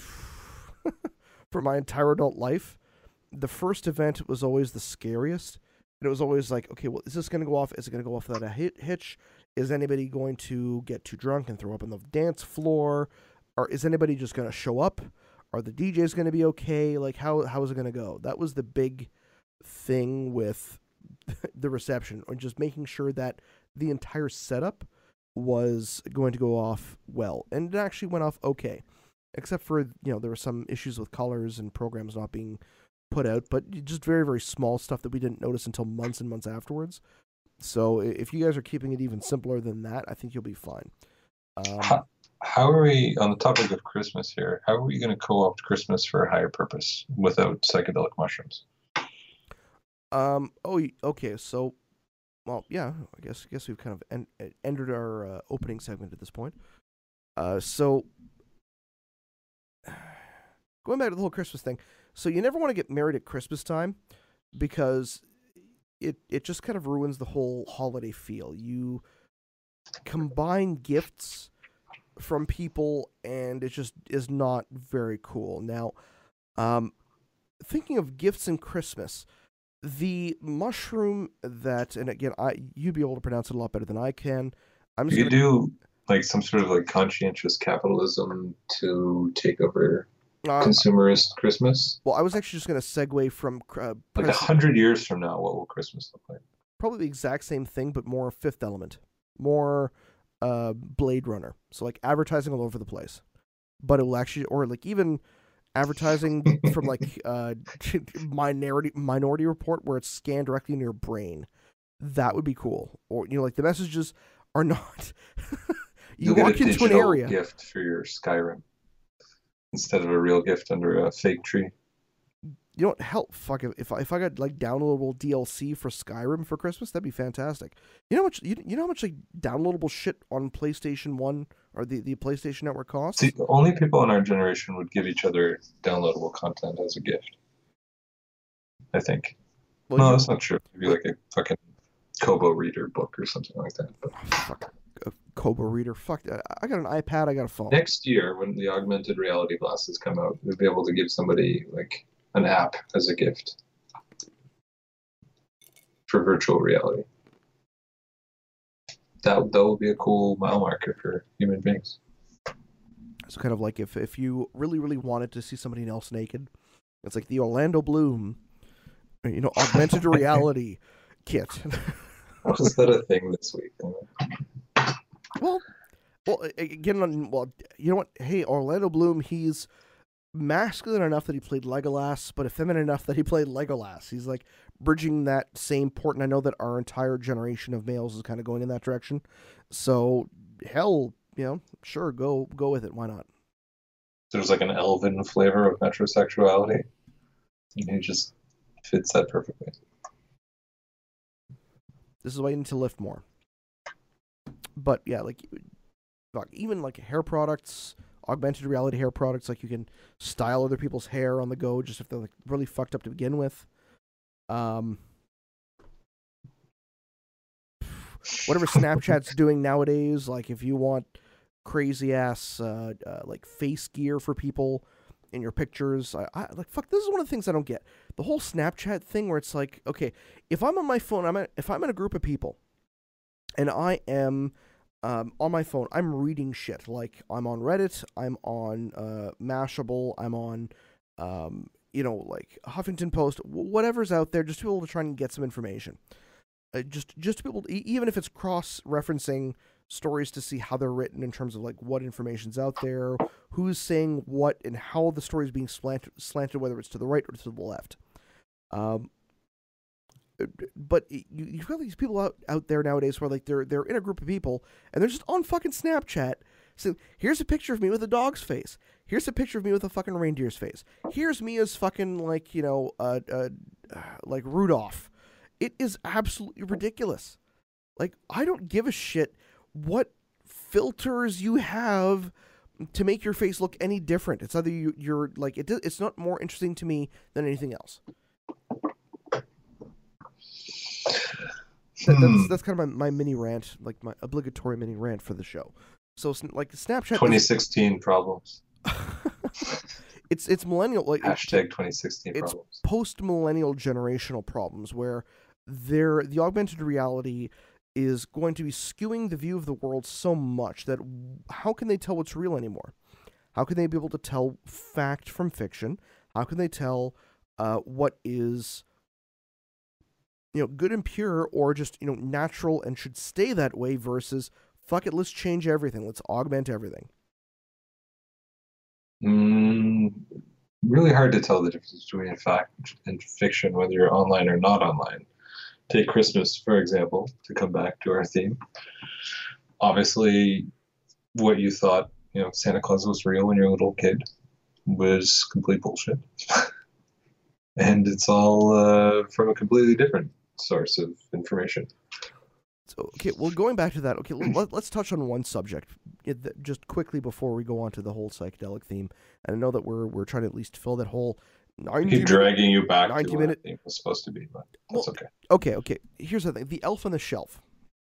Speaker 1: my entire adult life, the first event was always the scariest. And it was always okay, well, is this going to go off? Is it going to go off without a hitch? Is anybody going to get too drunk and throw up on the dance floor? Or is anybody just going to show up? Are the DJs going to be okay? How is it going to go? That was the big thing with the reception, or just making sure that the entire setup was going to go off well. And it actually went off okay. Except for, there were some issues with colors and programs not being put out, but just very, very small stuff that we didn't notice until months and months afterwards. So if you guys are keeping it even simpler than that, I think you'll be fine.
Speaker 2: How are we, on the topic of Christmas here, how are we going to co-opt Christmas for a higher purpose without psychedelic mushrooms?
Speaker 1: Okay, so, well, yeah, I guess we've kind of entered our opening segment at this point. So, going back to the whole Christmas thing, so you never want to get married at Christmas time because it just kind of ruins the whole holiday feel. You combine gifts from people, and it just is not very cool. Now, thinking of gifts and Christmas, the mushroom that, and again, you'd be able to pronounce it a lot better than I can.
Speaker 2: You do some sort of conscientious capitalism to take over consumerist Christmas.
Speaker 1: Well, I was actually just going to segue from
Speaker 2: 100 years from now, what will Christmas look like?
Speaker 1: Probably the exact same thing, but more Fifth Element, more Blade Runner. So advertising all over the place, but it will actually, or even advertising from Minority Report, where it's scanned directly into your brain. That would be cool. Or the messages are not. You walk into an area.
Speaker 2: Gift for your Skyrim instead of a real gift under a fake tree.
Speaker 1: You know what? Hell, fuck, if I got downloadable DLC for Skyrim for Christmas, that'd be fantastic. You know how much downloadable shit on PlayStation 1 or the PlayStation Network costs?
Speaker 2: See, only people in our generation would give each other downloadable content as a gift. I think. Well, no, that's not true. It'd be a fucking Kobo Reader book or something like that. But...
Speaker 1: Oh, fuck. A Kobo Reader. Fuck that. I got an iPad, I got a phone.
Speaker 2: Next year, when the augmented reality glasses come out, we'll be able to give somebody an app as a gift for virtual reality. That will be a cool mile marker for human beings.
Speaker 1: So kind of if you really, really wanted to see somebody else naked, it's the Orlando Bloom, augmented reality kit.
Speaker 2: Was that a thing this week?
Speaker 1: Well, again, you know what? Hey, Orlando Bloom, he's masculine enough that he played Legolas, but effeminate enough that he played Legolas. He's bridging that same port, and I know that our entire generation of males is kind of going in that direction. So, hell, sure, go with it. Why not?
Speaker 2: There's an elven flavor of metrosexuality, and he just fits that perfectly.
Speaker 1: This is why you need to lift more. But yeah, like even like hair products, augmented reality hair products, like you can style other people's hair on the go, just if they're like really fucked up to begin with. Whatever Snapchat's doing nowadays, like if you want crazy ass like face gear for people in your pictures, I like fuck. This is one of the things I don't get. The whole Snapchat thing, where it's like, okay, if I'm on my phone, if I'm in a group of people, and I am on my phone, I'm reading shit. Like I'm on Reddit, I'm on Mashable, I'm on like Huffington Post, whatever's out there, just to be able to try and get some information. Just to be able to, even if it's cross-referencing stories to see how they're written in terms of like what information's out there, who's saying what, and how the story is being slanted, whether it's to the right or to the left. But you've got these people out there nowadays where like they're in a group of people and they're just on fucking Snapchat. So here's a picture of me with a dog's face. Here's a picture of me with a fucking reindeer's face. Here's me as fucking like like Rudolph. It is absolutely ridiculous. Like, I don't give a shit what filters you have to make your face look any different. It's either you're like, it's not more interesting to me than anything else. That's kind of my mini rant, like my obligatory mini rant for the show. So, like, Snapchat...
Speaker 2: 2016 problems.
Speaker 1: It's millennial... like
Speaker 2: Hashtag 2016
Speaker 1: it's
Speaker 2: problems.
Speaker 1: Post-millennial generational problems where the augmented reality is going to be skewing the view of the world so much that how can they tell what's real anymore? How can they be able to tell fact from fiction? How can they tell what is good and pure, or just natural and should stay that way, versus fuck it, let's change everything, let's augment everything?
Speaker 2: Really hard to tell the difference between fact and fiction, whether you're online or not online. Take Christmas, for example, to come back to our theme. Obviously, what you thought, Santa Claus was real when you're a little kid was complete bullshit. And it's all from a completely different source of information.
Speaker 1: So, okay, well, going back to that, okay, let's touch on one subject just quickly before we go on to the whole psychedelic theme. And I know that we're trying to at least fill that whole...
Speaker 2: I keep dragging you back to what I think was supposed to be, but that's okay.
Speaker 1: Okay. Here's the thing: the Elf on the Shelf.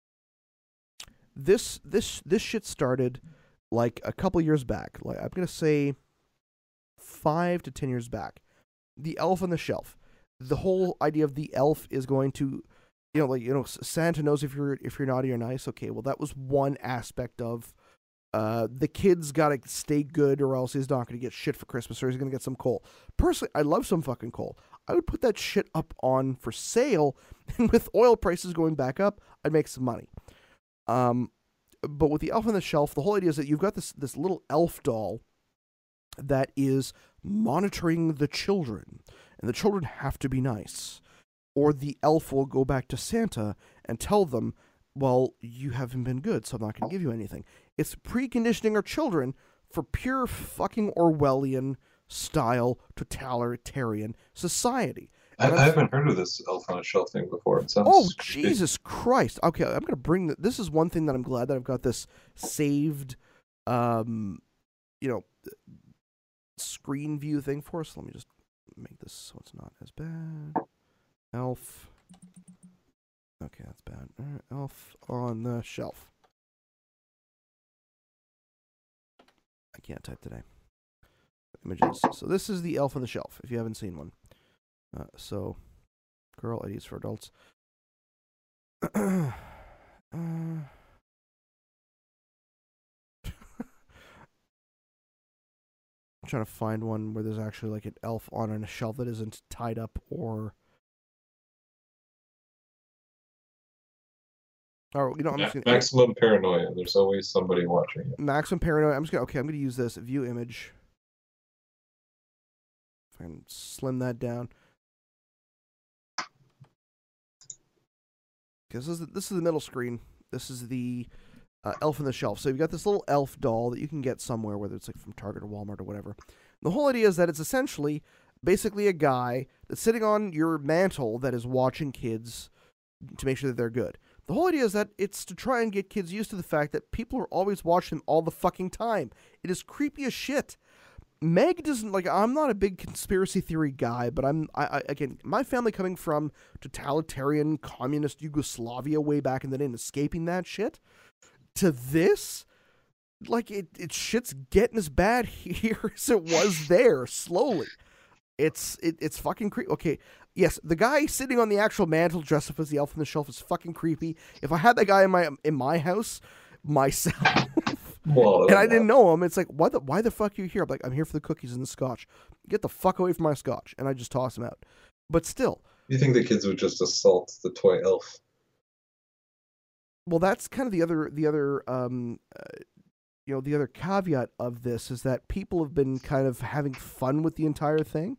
Speaker 1: This shit started like a couple years back. Like I'm gonna say 5 to 10 years back. The Elf on the Shelf. The whole idea of the elf is going to, Santa knows if you're naughty or nice. Okay, well that was one aspect of. The kid's gotta stay good or else he's not gonna get shit for Christmas, or he's gonna get some coal. Personally, I love some fucking coal. I would put that shit up on for sale, and with oil prices going back up, I'd make some money. But with the Elf on the Shelf, the whole idea is that you've got this little elf doll that is monitoring the children, and the children have to be nice, or the elf will go back to Santa and tell them, well, you haven't been good, so I'm not going to give you anything. It's preconditioning our children for pure fucking Orwellian style totalitarian society.
Speaker 2: I haven't heard of this Elf on a Shelf thing before. It sounds creepy. Jesus Christ. Okay, I'm going to bring this is one thing that I'm glad that I've got this saved, screen view thing for us. Let me just make this so it's not as bad. Elf. Okay, that's bad. All right, Elf on the Shelf. I can't type today. Images. So this is the Elf on the Shelf, if you haven't seen one. So, girl ideas for adults. I'm trying to find one where there's actually like an elf on a shelf that isn't tied up or... Oh, I'm just gonna, maximum paranoia. There's always somebody watching you.
Speaker 1: Maximum paranoia. I'm gonna use this view image. If I can slim that down. Because this is the middle screen. This is the Elf on the Shelf. So you've got this little elf doll that you can get somewhere, whether it's like from Target or Walmart or whatever. And the whole idea is that it's essentially basically a guy that's sitting on your mantle that is watching kids to make sure that they're good. The whole idea is that it's to try and get kids used to the fact that people are always watching them all the fucking time. It is creepy as shit. Meg doesn't, like, I'm not a big conspiracy theory guy, but again, my family coming from totalitarian communist Yugoslavia way back in the day and escaping that shit, to this, like, it shit's getting as bad here as it was there, slowly. It's fucking creepy. Okay, yes, the guy sitting on the actual mantle dressed up as the elf on the shelf is fucking creepy. If I had that guy in my house myself,
Speaker 2: well,
Speaker 1: and I didn't know him, it's like, why the fuck are you here? I'm like, I'm here for the cookies and the scotch. Get the fuck away from my scotch, and I just toss him out. But still,
Speaker 2: you think the kids would just assault the toy elf?
Speaker 1: Well, that's kind of the other the other caveat of this is that people have been kind of having fun with the entire thing.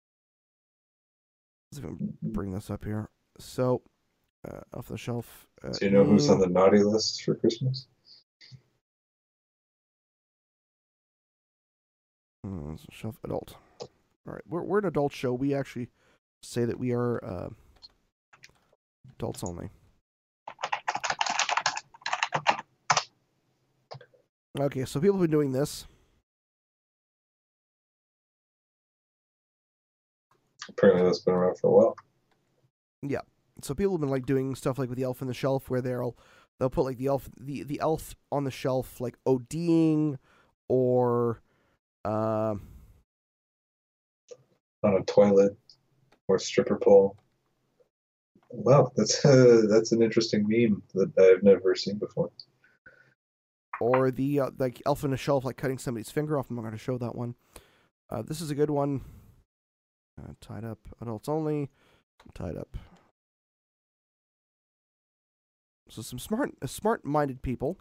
Speaker 1: Let's bring this up here. So, off the shelf.
Speaker 2: Do you know who's on the naughty list for Christmas?
Speaker 1: Shelf adult. All right, we're an adult show. We actually say that we are adults only. Okay, so people have been doing this.
Speaker 2: Apparently that's been around for a while.
Speaker 1: Yeah. So people have been like doing stuff like with the elf on the shelf where they'll put like the elf on the shelf like ODing or
Speaker 2: on a toilet or stripper pole. Wow, that's an interesting meme that I've never seen before.
Speaker 1: Or the like elf on the shelf like cutting somebody's finger off. I'm not going to show that one. This is a good one. Tied up, adults only. Tied up. So some smart-minded people.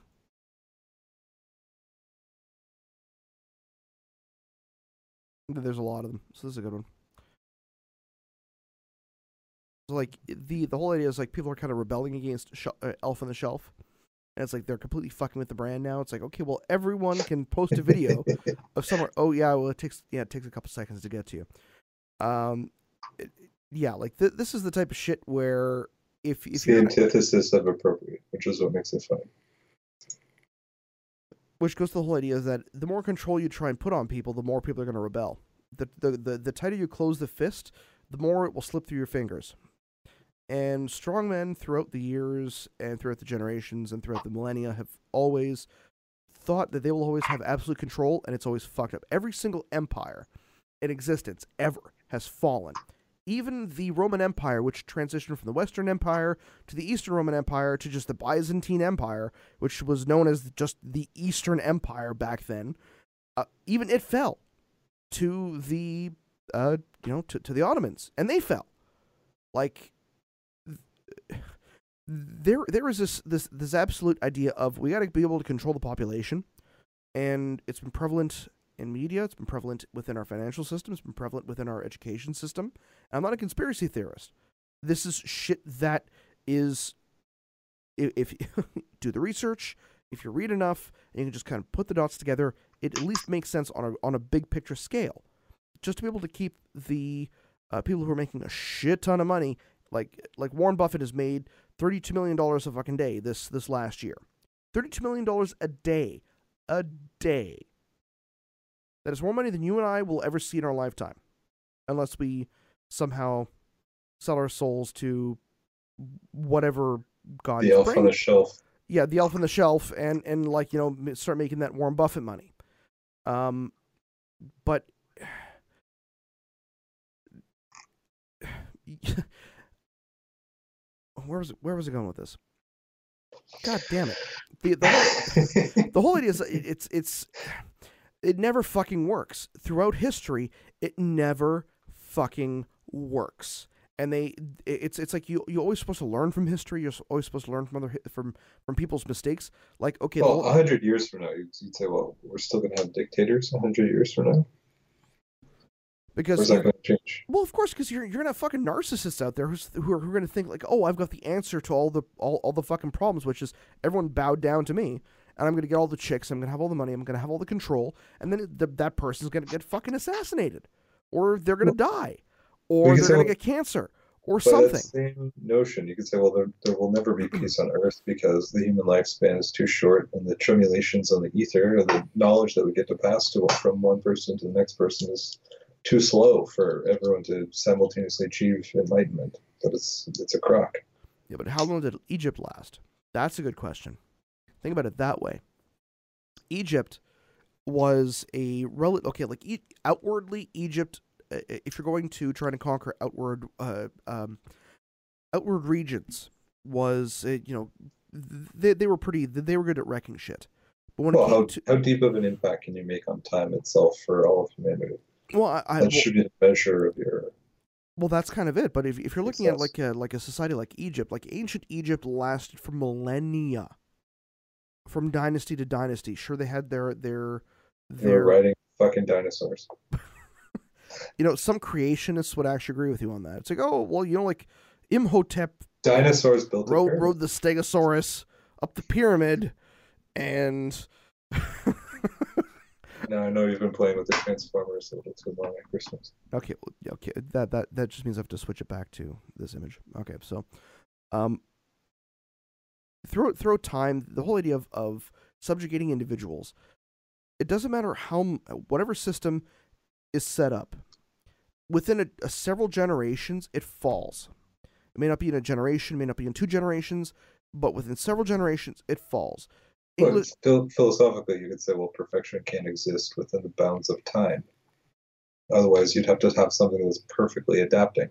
Speaker 1: There's a lot of them. So this is a good one. So like the whole idea is like people are kind of rebelling against Elf on the Shelf. And it's like they're completely fucking with the brand now. It's like, okay, well, everyone can post a video of somewhere. Oh yeah, well it takes a couple seconds to get to you. This is the type of shit where if
Speaker 2: it's the antithesis of appropriate, which is what makes it funny.
Speaker 1: Which goes to the whole idea is that the more control you try and put on people, the more people are going to rebel. The tighter you close the fist, the more it will slip through your fingers. And strongmen throughout the years and throughout the generations and throughout the millennia have always thought that they will always have absolute control, and it's always fucked up. Every single empire in existence ever has fallen. Even the Roman Empire, which transitioned from the Western Empire to the Eastern Roman Empire to just the Byzantine Empire, which was known as just the Eastern Empire back then, even it fell to the to the Ottomans, and they fell. Like there is this absolute idea of we got to be able to control the population, and it's been prevalent in media, it's been prevalent within our financial system, it's been prevalent within our education system. I'm not a conspiracy theorist. This is shit that is, if you do the research, if you read enough, and you can just kind of put the dots together, it at least makes sense on a big picture scale. Just to be able to keep the people who are making a shit ton of money, like Warren Buffett has made $32 million a fucking day this last year. $32 million a day. A day. That is more money than you and I will ever see in our lifetime. Unless we somehow sell our souls to whatever God
Speaker 2: the elf on the shelf.
Speaker 1: Yeah, the elf on the shelf and start making that Warren Buffett money. But where was it going with this? God damn it. The whole idea is it never fucking works. Throughout history, it never fucking works. And it's like you're always supposed to learn from history. You're always supposed to learn from people's mistakes. Like, okay,
Speaker 2: well, 100 years from now, you'd say, well, we're still going to have dictators 100 years from now.
Speaker 1: Because
Speaker 2: or is that going to change?
Speaker 1: Well, of course, because you're gonna have fucking narcissists out there who are going to think like, oh, I've got the answer to all the fucking problems, which is everyone bowed down to me. And I'm going to get all the chicks, I'm going to have all the money, I'm going to have all the control, and then that person's going to get fucking assassinated. Or they're going to die. Or they're going to get cancer. or
Speaker 2: By that
Speaker 1: something.
Speaker 2: same notion, you could say, well, there will never be peace on Earth because the human lifespan is too short, and the tribulations on the ether, and the knowledge that we get to pass from one person to the next person is too slow for everyone to simultaneously achieve enlightenment. That it's a crock.
Speaker 1: Yeah, but how long did Egypt last? That's a good question. Think about it that way. Egypt was a outwardly Egypt. If you're going to try to conquer outward regions, was they were good at wrecking shit. But when it came to
Speaker 2: how deep of an impact can you make on time itself for all of humanity? That should be the measure of your.
Speaker 1: Well, that's kind of it. But if you're looking
Speaker 2: success.
Speaker 1: at like a society like Egypt, like ancient Egypt lasted for millennia, from dynasty to dynasty. Sure, they had their
Speaker 2: They were riding fucking dinosaurs.
Speaker 1: Some creationists would actually agree with you on that. It's like, oh, well, like Imhotep
Speaker 2: dinosaurs built
Speaker 1: rode the Stegosaurus up the pyramid, and
Speaker 2: now I know you've been playing with the Transformers a little too long at Christmas.
Speaker 1: Okay, okay, that just means I have to switch it back to this image. Okay, so, through time, the whole idea of subjugating individuals, it doesn't matter whatever system is set up, within several generations, it falls. It may not be in a generation, may not be in 2 generations, but within several generations, it falls.
Speaker 2: Philosophically, you could say, well, perfection can't exist within the bounds of time. Otherwise, you'd have to have something that's perfectly adapting.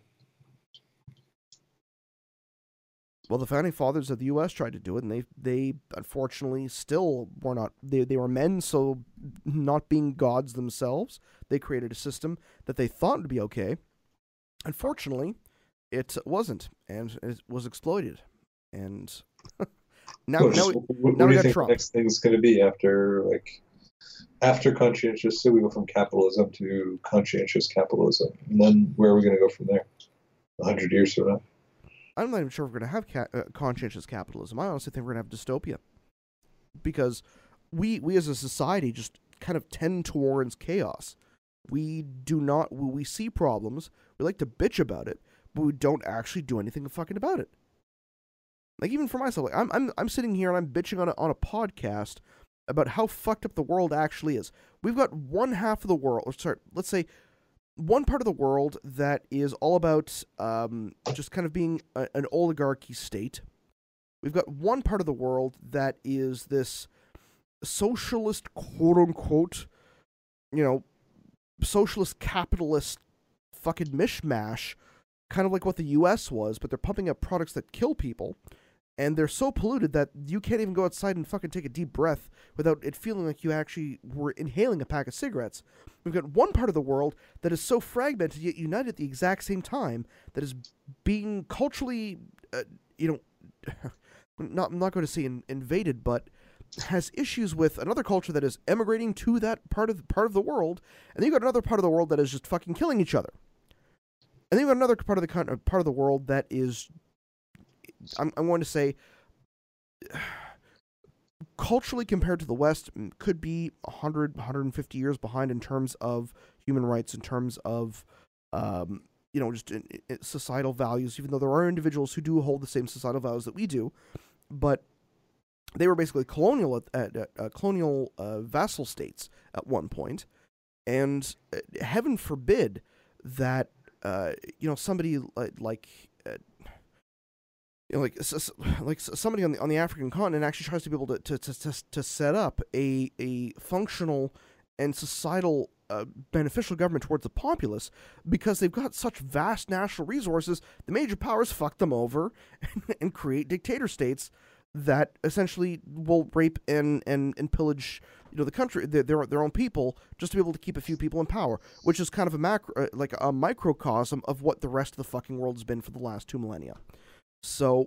Speaker 1: Well, the founding fathers of the U.S. tried to do it, and they unfortunately still were not. They were men, so not being gods themselves, they created a system that they thought would be okay. Unfortunately, it wasn't, and it was exploited. And now
Speaker 2: what do you think Trump. The next thing is going to be after conscientious? So we go from capitalism to conscientious capitalism, and then where are we going to go from there? 100 years from now.
Speaker 1: I'm not even sure if we're going to have conscientious capitalism. I honestly think we're going to have dystopia. Because we as a society just kind of tend towards chaos. We see problems, we like to bitch about it, but we don't actually do anything fucking about it. Like, even for myself, like, I'm sitting here and I'm bitching on a podcast about how fucked up the world actually is. We've got one half of the world, let's say one part of the world that is all about just kind of being an oligarchy state. We've got one part of the world that is this socialist, quote-unquote, socialist capitalist fucking mishmash, kind of like what the U.S. was, but they're pumping up products that kill people, and they're so polluted that you can't even go outside and fucking take a deep breath without it feeling like you actually were inhaling a pack of cigarettes. We've got one part of the world that is so fragmented yet united at the exact same time, that is being culturally, I'm not going to say invaded, but has issues with another culture that is emigrating to that part of the world, and then you've got another part of the world that is just fucking killing each other. And then you've got another part of the world that is, I'm going to say, culturally compared to the West, could be 100, 150 years behind in terms of human rights, in terms of, just societal values, even though there are individuals who do hold the same societal values that we do. But they were basically colonial vassal states at one point. And heaven forbid that, somebody somebody on the African continent actually tries to be able to set up a functional and societal beneficial government towards the populace, because they've got such vast natural resources. The major powers fuck them over and create dictator states that essentially will rape and pillage the country, their own people, just to be able to keep a few people in power, which is kind of a microcosm of what the rest of the fucking world has been for the last 2 millennia. So,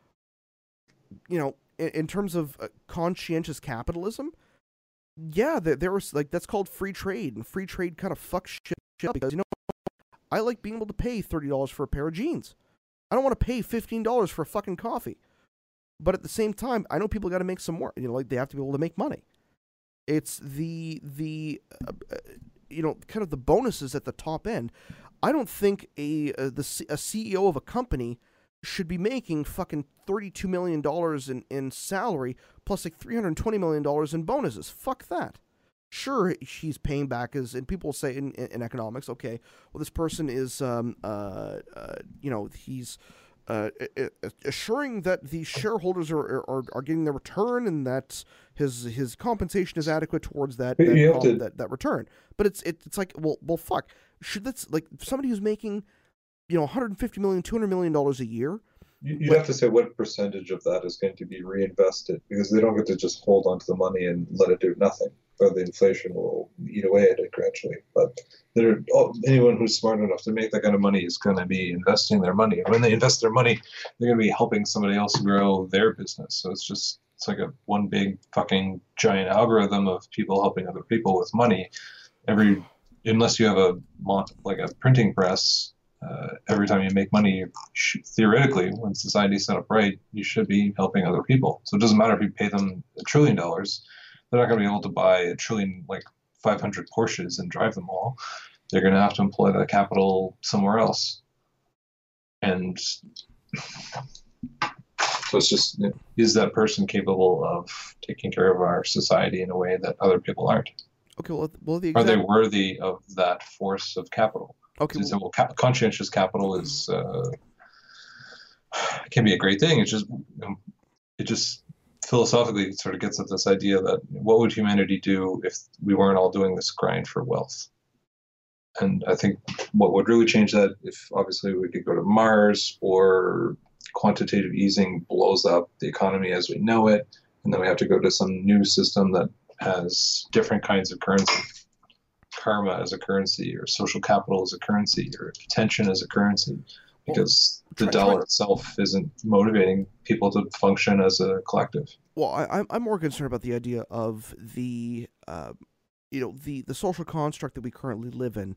Speaker 1: in terms of conscientious capitalism, yeah, there was that's called free trade, and free trade kind of fucks shit up, because I like being able to pay $30 for a pair of jeans. I don't want to pay $15 for a fucking coffee. But at the same time, I know people got to make some more. They have to be able to make money. It's the kind of the bonuses at the top end. I don't think a CEO of a company should be making fucking $32 million in salary plus like $320 million in bonuses. Fuck that. Sure, she's paying back and people say in economics, okay, well, this person is, he's assuring that the shareholders are getting their return and that his compensation is adequate towards that return. But it's like, well, fuck. Should that's like somebody who's making, $150 million, $200 million a year?
Speaker 2: You'd have to say what percentage of that is going to be reinvested, because they don't get to just hold on to the money and let it do nothing, or the inflation will eat away at it gradually. But anyone who's smart enough to make that kind of money is going to be investing their money. And when they invest their money, they're going to be helping somebody else grow their business. So it's like one big fucking giant algorithm of people helping other people with money. Unless you have a printing press, every time you make money, theoretically, when society's set up right, you should be helping other people. So it doesn't matter if you pay them $1 trillion. They're not going to be able to buy 1 trillion, 500 Porsches and drive them all. They're going to have to employ that capital somewhere else. And so it's just, is that person capable of taking care of our society in a way that other people aren't?
Speaker 1: Okay, well,
Speaker 2: are they worthy of that force of capital?
Speaker 1: Okay,
Speaker 2: conscientious capital is can be a great thing. It just philosophically sort of gets at this idea that what would humanity do if we weren't all doing this grind for wealth? And I think what would really change that, if obviously we could go to Mars, or quantitative easing blows up the economy as we know it, and then we have to go to some new system that has different kinds of currency. Karma as a currency, or social capital as a currency, or attention as a currency, because the dollar itself isn't motivating people to function as a collective.
Speaker 1: Well, I'm more concerned about the idea of the social construct that we currently live in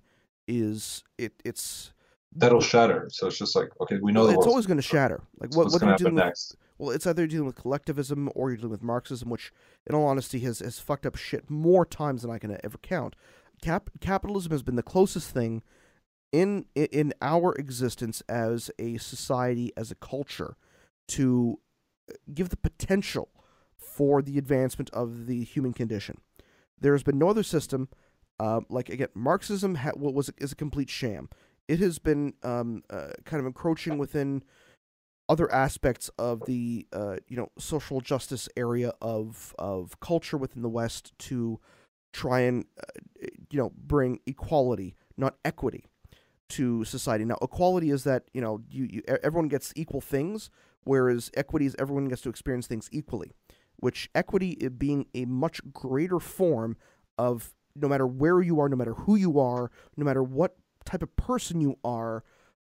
Speaker 1: it's
Speaker 2: that'll shatter. So it's just like, okay, we know
Speaker 1: it's always going to shatter. Like
Speaker 2: what's going to happen next?
Speaker 1: Well, it's either dealing with collectivism or you're dealing with Marxism, which, in all honesty, has fucked up shit more times than I can ever count. Capitalism has been the closest thing in our existence as a society, as a culture, to give the potential for the advancement of the human condition. There has been no other system. Again, Marxism is a complete sham. It has been kind of encroaching within other aspects of the social justice area of culture within the West to try and bring equality, not equity, to society. Now, equality is that everyone gets equal things, whereas equity is everyone gets to experience things equally. Which equity being a much greater form of, no matter where you are, no matter who you are, no matter what type of person you are,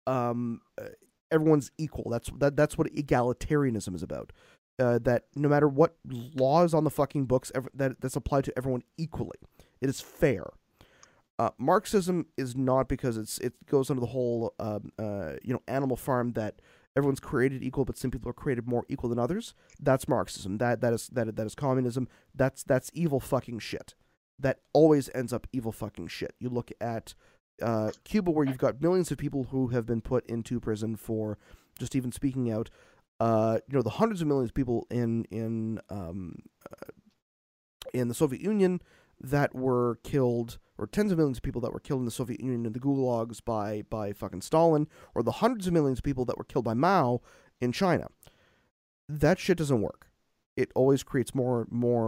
Speaker 1: everyone's equal. That's what egalitarianism is about. That no matter what law is on the fucking books, that's applied to everyone equally. It is fair. Marxism is not, because it goes under the whole Animal Farm, that everyone's created equal, but some people are created more equal than others. That's Marxism. That is communism. That's evil fucking shit. That always ends up evil fucking shit. You look at Cuba, where you've got millions of people who have been put into prison for just even speaking out. The hundreds of millions of people in the Soviet Union that were killed, or tens of millions of people that were killed in the Soviet Union in the gulags by fucking Stalin, or the hundreds of millions of people that were killed by Mao in China. That shit doesn't work. It always creates more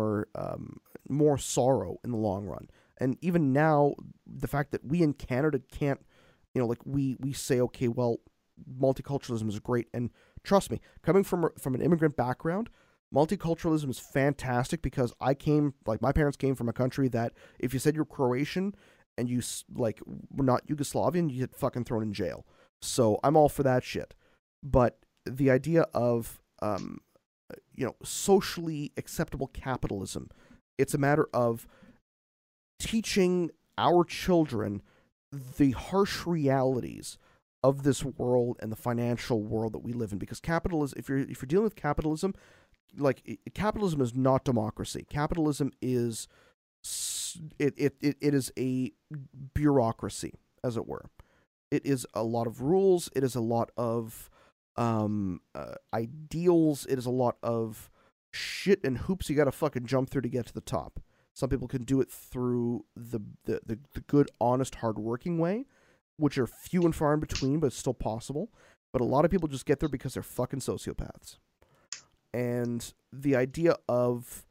Speaker 1: sorrow in the long run. And even now, the fact that we in Canada can't, we say, okay, well, multiculturalism is great, and trust me, coming from an immigrant background, multiculturalism is fantastic, because my parents came from a country that if you said you're Croatian and you were not Yugoslavian, you get fucking thrown in jail. So I'm all for that shit. But the idea of socially acceptable capitalism, it's a matter of teaching our children the harsh realities of this world and the financial world that we live in. Because capitalism, if you're dealing with capitalism, capitalism is not democracy. Capitalism is it is a bureaucracy, as it were. It is a lot of rules. It is a lot of ideals. It is a lot of shit and hoops you gotta fucking jump through to get to the top. Some people can do it through the good, honest, hardworking way, which are few and far in between, but it's still possible. But a lot of people just get there because they're fucking sociopaths. And the idea of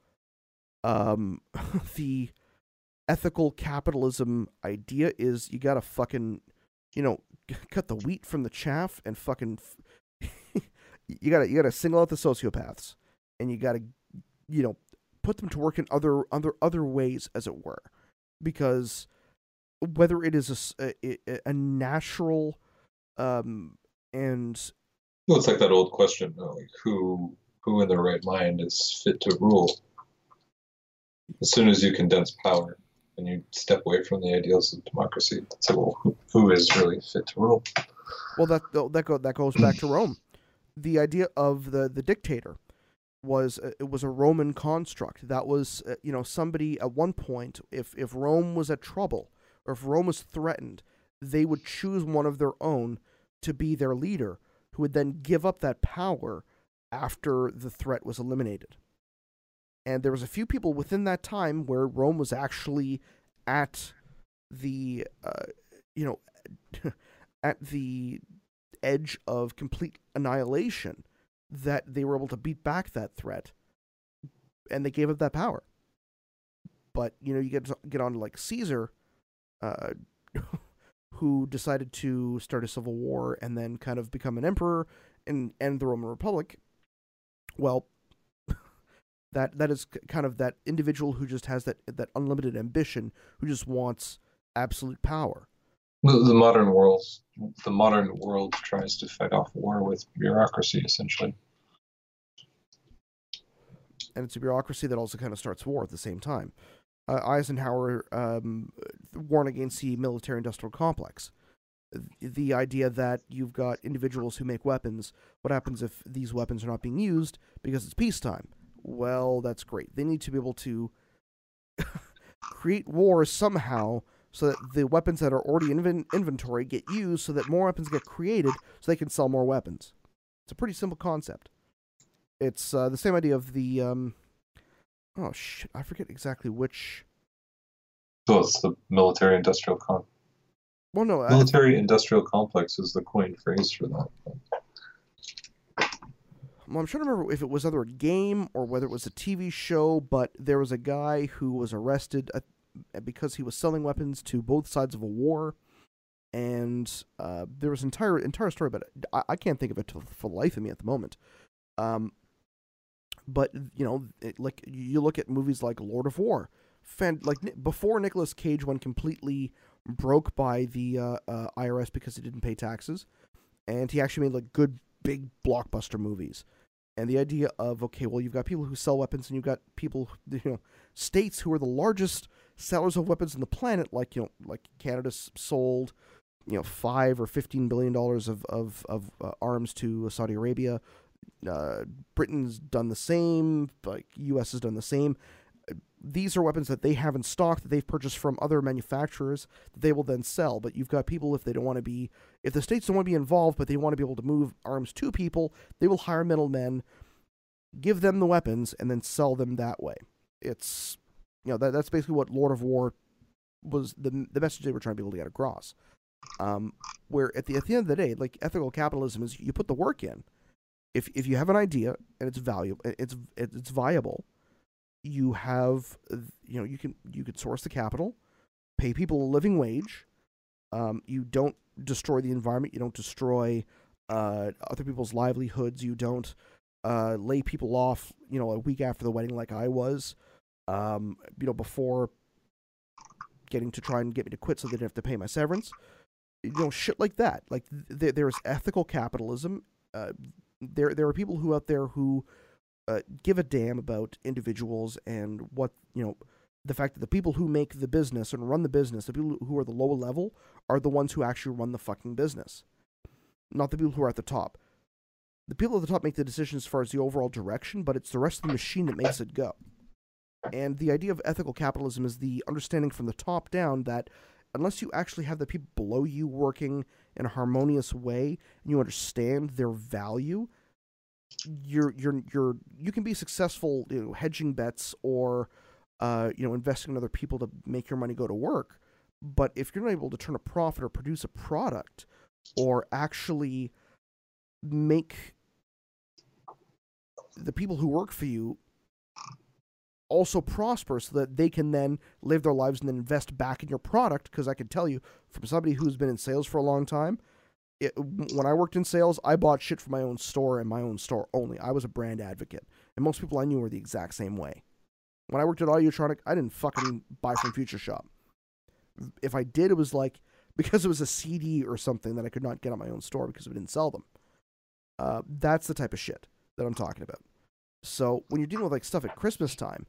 Speaker 1: the ethical capitalism idea is you gotta fucking, cut the wheat from the chaff and fucking you gotta single out the sociopaths, and you gotta put them to work in other ways, as it were, because whether it is a natural and
Speaker 2: well, it's like that old question, like who in their right mind is fit to rule? As soon as you condense power and you step away from the ideals of democracy, so well, who is really fit to rule?
Speaker 1: Well, that goes back to Rome. The idea of the dictator was a Roman construct. That was somebody at one point, if Rome was at trouble or if Rome was threatened, they would choose one of their own to be their leader, who would then give up that power after the threat was eliminated. And there was a few people within that time where Rome was actually at the at the edge of complete annihilation, that they were able to beat back that threat, and they gave up that power. But you get on to like Caesar, who decided to start a civil war and then kind of become an emperor and end the Roman Republic. Well, that is kind of that individual who just has that unlimited ambition, who just wants absolute power.
Speaker 2: The modern world tries to fight off war with bureaucracy, essentially.
Speaker 1: And it's a bureaucracy that also kind of starts war at the same time. Eisenhower warned against the military-industrial complex. The idea that you've got individuals who make weapons. What happens if these weapons are not being used because it's peacetime? Well, that's great. They need to be able to create wars somehow so that the weapons that are already in inventory get used, so that more weapons get created so they can sell more weapons. It's a pretty simple concept. It's the same idea of the... oh, shit. I forget exactly which...
Speaker 2: So it's the military-industrial complex.
Speaker 1: Well, no.
Speaker 2: Military-industrial complex is the coined phrase for that.
Speaker 1: Well, I'm trying to remember if it was either a game or whether it was a TV show, but there was a guy who was arrested because he was selling weapons to both sides of a war, and there was an entire story about it. I can't think of it for the life of me at the moment. But like you look at movies like Lord of War, before Nicolas Cage went completely broke by the IRS because he didn't pay taxes, and he actually made like good big blockbuster movies. And the idea of, okay, well, you've got people who sell weapons, and you've got people, states who are the largest sellers of weapons on the planet, like Canada sold, $5 or $15 billion of arms to Saudi Arabia. Britain's done the same. Like U.S. has done the same. These are weapons that they have in stock that they've purchased from other manufacturers that they will then sell. But you've got people, if the states don't want to be involved, but they want to be able to move arms to people, they will hire middlemen, give them the weapons, and then sell them that way. It's, that's basically what Lord of War was, the message they were trying to be able to get across. Where at the end of the day, like ethical capitalism is you put the work in. If you have an idea and it's valuable, it's viable, you have, you can source the capital, pay people a living wage. You don't destroy the environment. You don't destroy other people's livelihoods. You don't lay people off, a week after the wedding like I was, before getting to try and get me to quit so they didn't have to pay my severance. Shit like that. Like there's ethical capitalism. There are people out there who give a damn about individuals and what, the fact that the people who make the business and run the business, the people who are the lower level, are the ones who actually run the fucking business, not the people who are at the top. The people at the top make the decisions as far as the overall direction, but it's the rest of the machine that makes it go. And the idea of ethical capitalism is the understanding from the top down that unless you actually have the people below you working in a harmonious way and you understand their value, you can be successful, hedging bets or investing in other people to make your money go to work. But if you're not able to turn a profit or produce a product or actually make the people who work for you also prosper so that they can then live their lives and then invest back in your product, because I can tell you from somebody who's been in sales for a long time, when I worked in sales, I bought shit for my own store and my own store only. I was a brand advocate. And most people I knew were the exact same way. When I worked at Audiotronic, I didn't fucking buy from Future Shop. If I did, it was like because it was a CD or something that I could not get on my own store because we didn't sell them. That's the type of shit that I'm talking about. So when you're dealing with like stuff at Christmas time,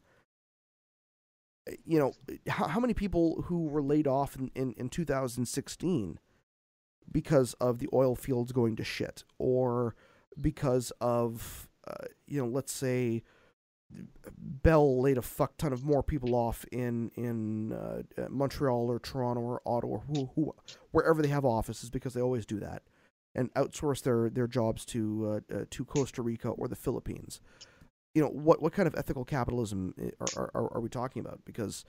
Speaker 1: how many people who were laid off in 2016 because of the oil fields going to shit, or because of, let's say Bell laid a fuck ton of more people off in Montreal or Toronto or Ottawa, wherever they have offices, because they always do that, and outsource their jobs to Costa Rica or the Philippines. What kind of ethical capitalism are we talking about? Because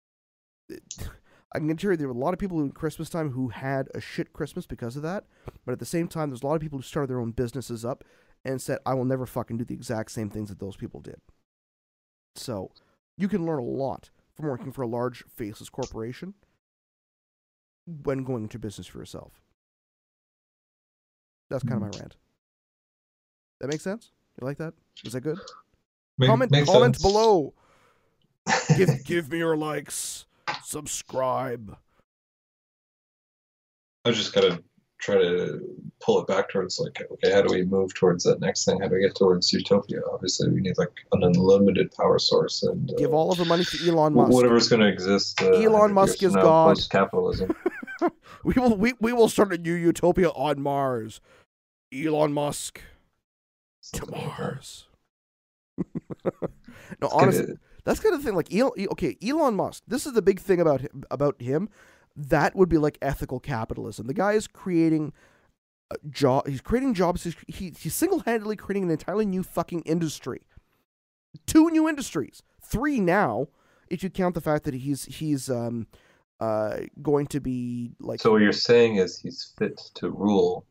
Speaker 1: I can tell you there were a lot of people in Christmas time who had a shit Christmas because of that, but at the same time, there's a lot of people who started their own businesses up and said, I will never fucking do the exact same things that those people did. So you can learn a lot from working for a large, faceless corporation when going into business for yourself. That's kind of my rant. That makes sense? You like that? Was that good? Comment below. Give me your likes. Subscribe.
Speaker 2: I just gotta try to pull it back towards like, okay, how do we move towards that next thing? How do we get towards utopia? Obviously, we need like an unlimited power source and
Speaker 1: give all of the money to Elon Musk.
Speaker 2: Whatever's going to exist.
Speaker 1: Elon Musk is God.
Speaker 2: Post-capitalism.
Speaker 1: we will start a new utopia on Mars. Elon Musk to Mars. No, honestly, that's kind of the thing. Like, Elon Musk. This is the big thing about him. That would be like ethical capitalism. The guy is creating He's creating jobs. He's single-handedly creating an entirely new fucking industry. 2 new industries, 3 now, if you count the fact that he's going to be like.
Speaker 2: So what you're saying is he's fit to rule.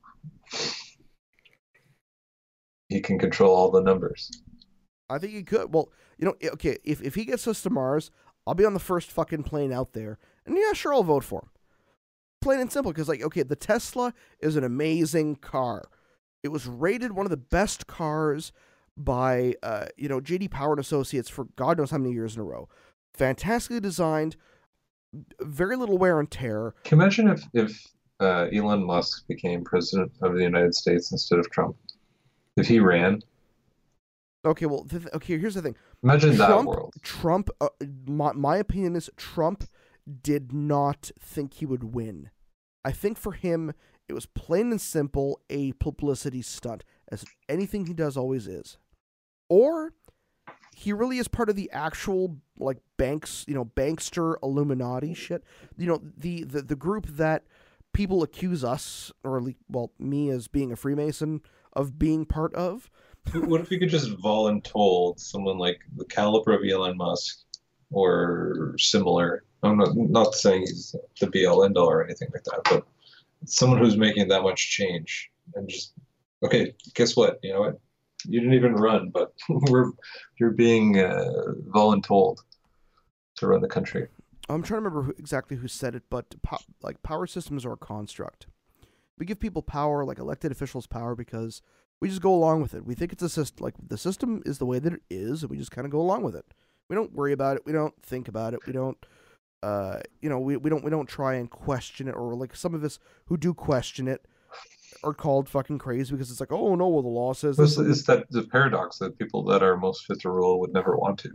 Speaker 2: He can control all the numbers.
Speaker 1: I think he could. Well, okay, if he gets us to Mars, I'll be on the first fucking plane out there. And yeah, sure, I'll vote for him. Plain and simple, because, the Tesla is an amazing car. It was rated one of the best cars by, J.D. Power and Associates for God knows how many years in a row. Fantastically designed, very little wear and tear.
Speaker 2: Can you imagine if Elon Musk became president of the United States instead of Trump? If he ran?
Speaker 1: Okay, well, here's the thing.
Speaker 2: Imagine that world.
Speaker 1: Trump, my opinion is Trump did not think he would win. I think for him, it was plain and simple a publicity stunt, as anything he does always is. Or he really is part of the actual, banks, bankster Illuminati shit. The group that people accuse us, or me as being a Freemason, of being part of.
Speaker 2: What if you could just voluntold someone like the caliber of Elon Musk or similar? I'm not saying he's the be-all end-all or anything like that, but someone who's making that much change and just, okay, guess what? You know what? You didn't even run, but you're being voluntold to run the country.
Speaker 1: I'm trying to remember exactly who said it, but power systems are a construct. We give people power, like elected officials power, because we just go along with it. We think it's a system. The system is the way that it is, and we just kind of go along with it. We don't worry about it. We don't think about it. We don't, we don't try and question it. Or some of us who do question it are called fucking crazy because it's like, oh no, well the law says this.
Speaker 2: It's that the paradox that people that are most fit to rule would never want to.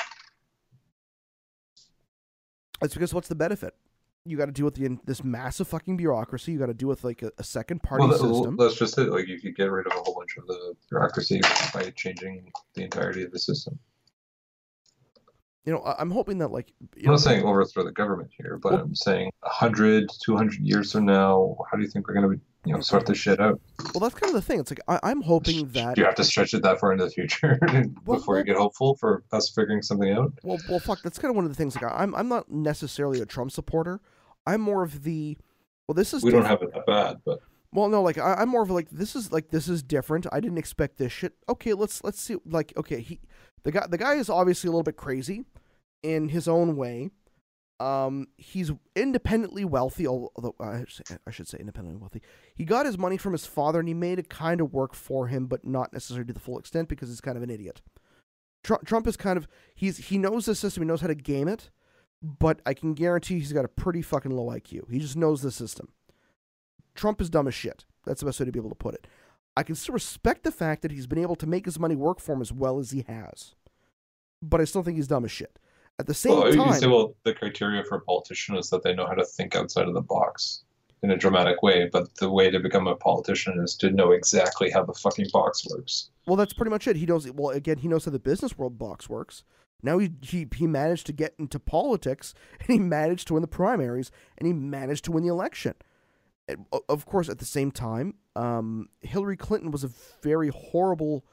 Speaker 1: It's because what's the benefit? You got to deal with this massive fucking bureaucracy. You got to deal with a second party system.
Speaker 2: That's just it. You could get rid of a whole bunch of the bureaucracy by changing the entirety of the system.
Speaker 1: I'm hoping that, like,
Speaker 2: I'm not saying overthrow the government here, but
Speaker 1: well,
Speaker 2: I'm saying 100, 200 years from now, how do you think we're going to sort this shit out?
Speaker 1: well, that's kind of the thing. It's like I'm hoping
Speaker 2: Do
Speaker 1: that.
Speaker 2: you have to stretch it that far into the future
Speaker 1: Well,
Speaker 2: before you
Speaker 1: well,
Speaker 2: get hopeful for us figuring something out?
Speaker 1: well, fuck. That's kind of one of the things. Like, I'm not necessarily a Trump supporter. I'm more of the. Well, this is
Speaker 2: We don't
Speaker 1: different.
Speaker 2: have it that bad, but
Speaker 1: Well, no, like I'm more of like this is different. I didn't expect this shit. Okay, let's see. Like, okay, the guy is obviously a little bit crazy in his own way. He's independently wealthy, although I should say independently wealthy. He got his money from his father, and he made it kind of work for him, but not necessarily to the full extent because he's kind of an idiot. Trump is kind of he knows the system, he knows how to game it, but I can guarantee he's got a pretty fucking low IQ. He just knows the system. Trump is dumb as shit. That's the best way to be able to put it. I can still respect the fact that he's been able to make his money work for him as well as he has, but I still think he's dumb as shit. At the same
Speaker 2: well, you
Speaker 1: time,
Speaker 2: say, well, the criteria for a politician is that they know how to think outside of the box in a dramatic way, but the way to become a politician is to know exactly how the fucking box works.
Speaker 1: well, that's pretty much it. He knows. Well, again, he knows how the business world box works. Now he managed to get into politics, and he managed to win the primaries, and he managed to win the election. And, of course, at the same time, Hillary Clinton was a very horrible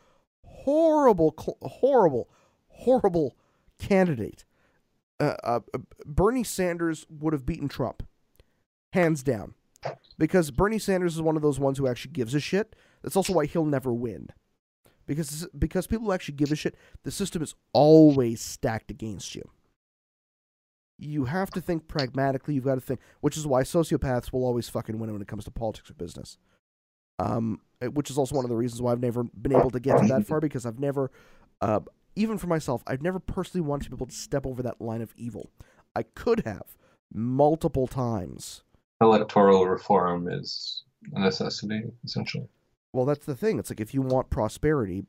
Speaker 1: candidate. Bernie Sanders would have beaten Trump, hands down, because Bernie Sanders is one of those ones who actually gives a shit. That's also why he'll never win, because people actually give a shit. The system is always stacked against you. You have to think pragmatically. You've got to think, which is why sociopaths will always fucking win when it comes to politics or business. Which is also one of the reasons why I've never been able to get to that far, because I've never, even for myself, I've never personally wanted to be able to step over that line of evil. I could have multiple times.
Speaker 2: Electoral reform is a necessity, essentially.
Speaker 1: Well, that's the thing. It's like if you want prosperity,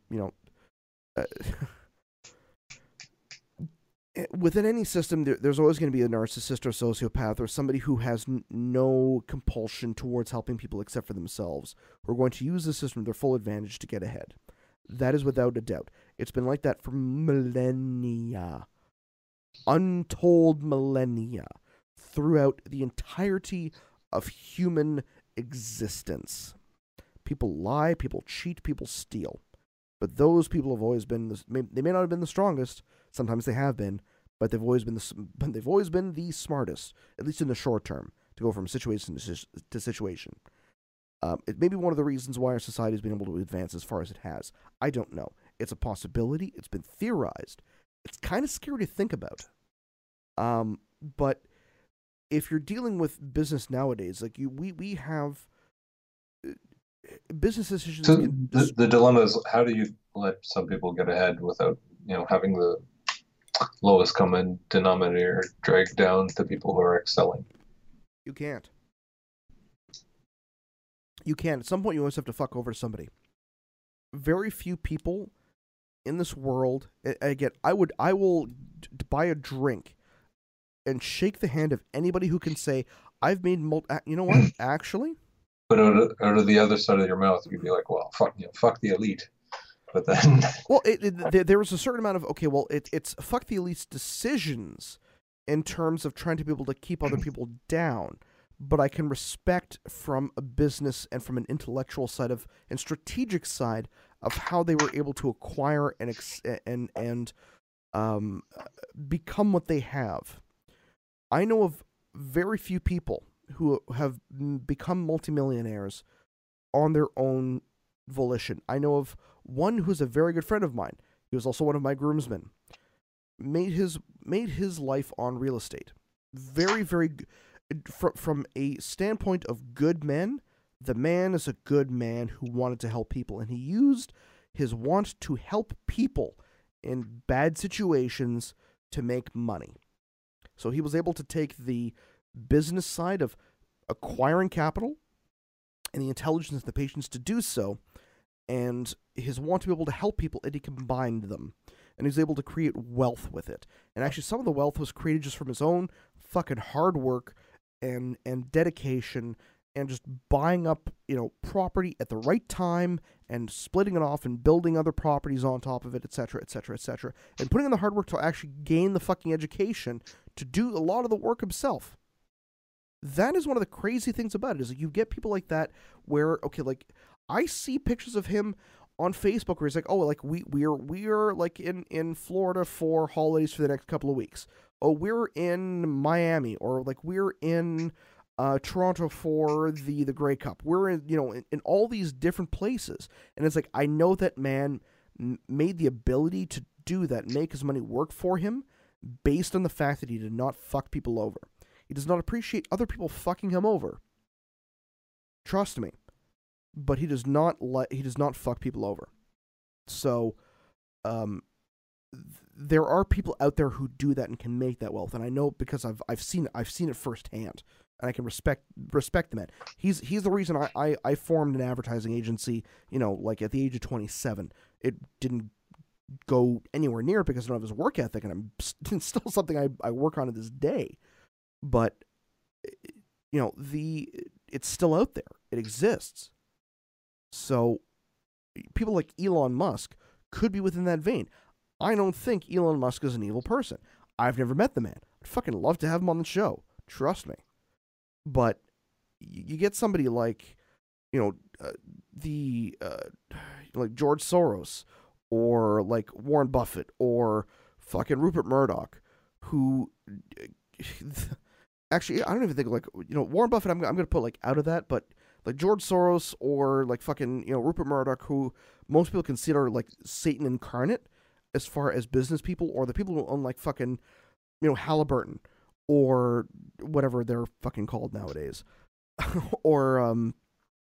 Speaker 1: within any system, there's always going to be a narcissist or sociopath or somebody who has no compulsion towards helping people except for themselves, who are going to use the system to their full advantage to get ahead. That is without a doubt. It's been like that for millennia. Untold millennia. Throughout the entirety of human existence. People lie, people cheat, people steal. But those people have always been, they may not have been the strongest, sometimes they have been, but they've always been the smartest, at least in the short term, to go from situation to situation. It may be one of the reasons why our society has been able to advance as far as it has. I don't know. It's a possibility. It's been theorized. It's kind of scary to think about. But if you're dealing with business nowadays, like we have business decisions.
Speaker 2: So the dilemma is, how do you let some people get ahead without having the lowest common denominator drag down the people who are excelling?
Speaker 1: You can't. You can. At some point, you always have to fuck over somebody. Very few people in this world. Again, I will buy a drink and shake the hand of anybody who can say, "I've made you know what? Actually."
Speaker 2: But out of the other side of your mouth, you'd be like, "Well, fuck the elite." But then,
Speaker 1: well, there was a certain amount of it's fuck the elite's decisions in terms of trying to be able to keep other people down. But I can respect from a business and from an intellectual side and strategic side of how they were able to acquire and become what they have. I know of very few people who have become multimillionaires on their own volition. I know of one who's a very good friend of mine. He was also one of my groomsmen. Made his life on real estate. Very, very good. From a standpoint of good men, the man is a good man who wanted to help people, and he used his want to help people in bad situations to make money. So he was able to take the business side of acquiring capital and the intelligence and the patience to do so, and his want to be able to help people, and he combined them. And he was able to create wealth with it. And actually, some of the wealth was created just from his own fucking hard work and dedication and just buying up, property at the right time and splitting it off and building other properties on top of it, etc., etc., etc., and putting in the hard work to actually gain the fucking education to do a lot of the work himself. That is one of the crazy things about it, is that you get people like that where, okay, like, I see pictures of him on Facebook where he's like, oh, like, we're like in Florida for holidays for the next couple of weeks. Oh, we're in Miami, or like we're in Toronto for the Grey Cup. We're in all these different places, and it's like, I know that man made the ability to do that, make his money work for him, based on the fact that he did not fuck people over. He does not appreciate other people fucking him over. Trust me, but he does not fuck people over. So, there are people out there who do that and can make that wealth, and I know because I've seen it firsthand. And I can respect the man. He's the reason I formed an advertising agency, like at the age of 27. It didn't go anywhere near it because I don't have his work ethic, and it's still something I work on to this day. But, it's still out there. It exists. So, people like Elon Musk could be within that vein. I don't think Elon Musk is an evil person. I've never met the man. I'd fucking love to have him on the show. Trust me. But you get somebody like, like George Soros, or like Warren Buffett, or fucking Rupert Murdoch, who actually, I don't even think like, Warren Buffett, I'm going to put like out of that, but like George Soros, or like fucking, Rupert Murdoch, who most people consider like Satan incarnate as far as business people, or the people who own like fucking, Halliburton, or whatever they're fucking called nowadays. Or,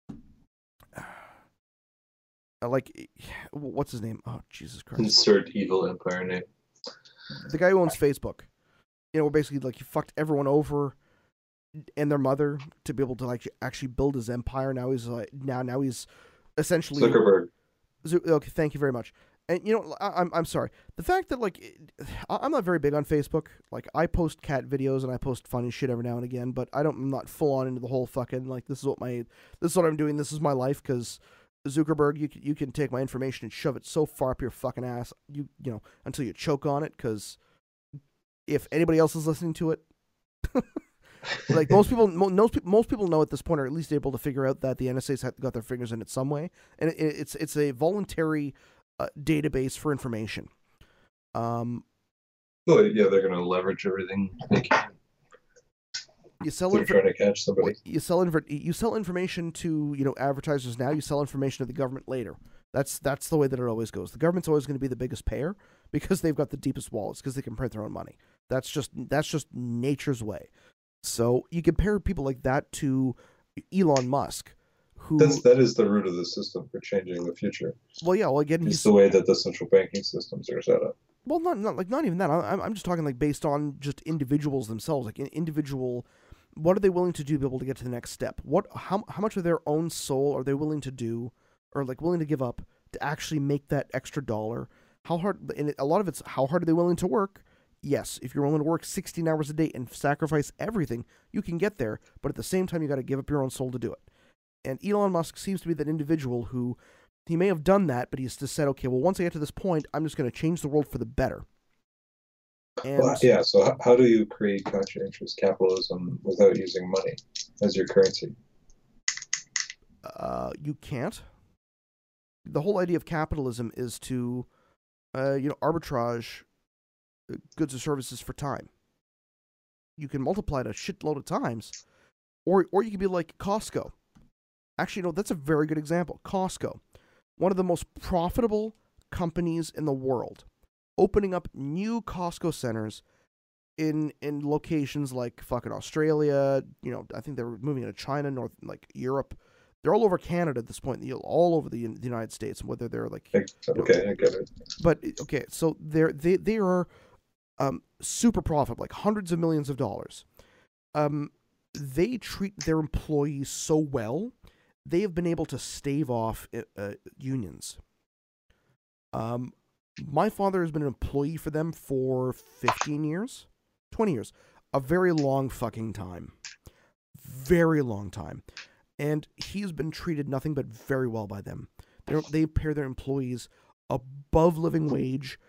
Speaker 1: like, what's his name? Oh, Jesus Christ.
Speaker 2: Insert evil empire name.
Speaker 1: The guy who owns Facebook. Basically, like, he fucked everyone over and their mother to be able to, like, actually build his empire. Now he's, like, now he's essentially...
Speaker 2: Zuckerberg.
Speaker 1: Okay, thank you very much. And, I'm sorry. The fact that, like, I'm not very big on Facebook. Like, I post cat videos and I post funny shit every now and again, but I'm not full on into the whole fucking, like, this is what I'm doing, this is my life, because Zuckerberg, you can take my information and shove it so far up your fucking ass, until you choke on it, because if anybody else is listening to it, like, most people know at this point, or at least able to figure out that the NSA's got their fingers in it some way, and it's a voluntary database for information.
Speaker 2: Well, yeah, they're going to leverage everything they can. They're trying to catch somebody.
Speaker 1: You sell information to advertisers now. You sell information to the government later. That's the way that it always goes. The government's always going to be the biggest payer because they've got the deepest wallets, because they can print their own money. That's just nature's way. So you compare people like that to Elon Musk, who
Speaker 2: that is the root of the system for changing the future.
Speaker 1: Well, yeah. Well, again,
Speaker 2: it's the way that the central banking systems are set up.
Speaker 1: Well, not even that. I'm just talking like based on just individuals themselves, like an individual. What are they willing to do to be able to get to the next step? How much of their own soul are they willing to do, or like willing to give up to actually make that extra dollar? How hard? And a lot of it's how hard are they willing to work? Yes, if you're willing to work 16 hours a day and sacrifice everything, you can get there. But at the same time, you got to give up your own soul to do it. And Elon Musk seems to be that individual who, he may have done that, but he's just said, okay, well, once I get to this point, I'm just going to change the world for the better. And
Speaker 2: well, yeah, so how do you create conscientious capitalism without using money as your currency?
Speaker 1: You can't. The whole idea of capitalism is to, arbitrage goods or services for time. You can multiply it a shitload of times, or you can be like Costco. Actually, that's a very good example. Costco, one of the most profitable companies in the world, opening up new Costco centers in locations like fucking Australia. I think they were moving into China, Europe. They're all over Canada at this point. All over the United States, whether they're like
Speaker 2: okay, I get it.
Speaker 1: But okay, so they are super profitable, like hundreds of millions of dollars. They treat their employees so well. They have been able to stave off unions. My father has been an employee for them for 15 years, 20 years, a very long fucking time, very long time. and he's been treated nothing but very well by them. They pay their employees above living wage.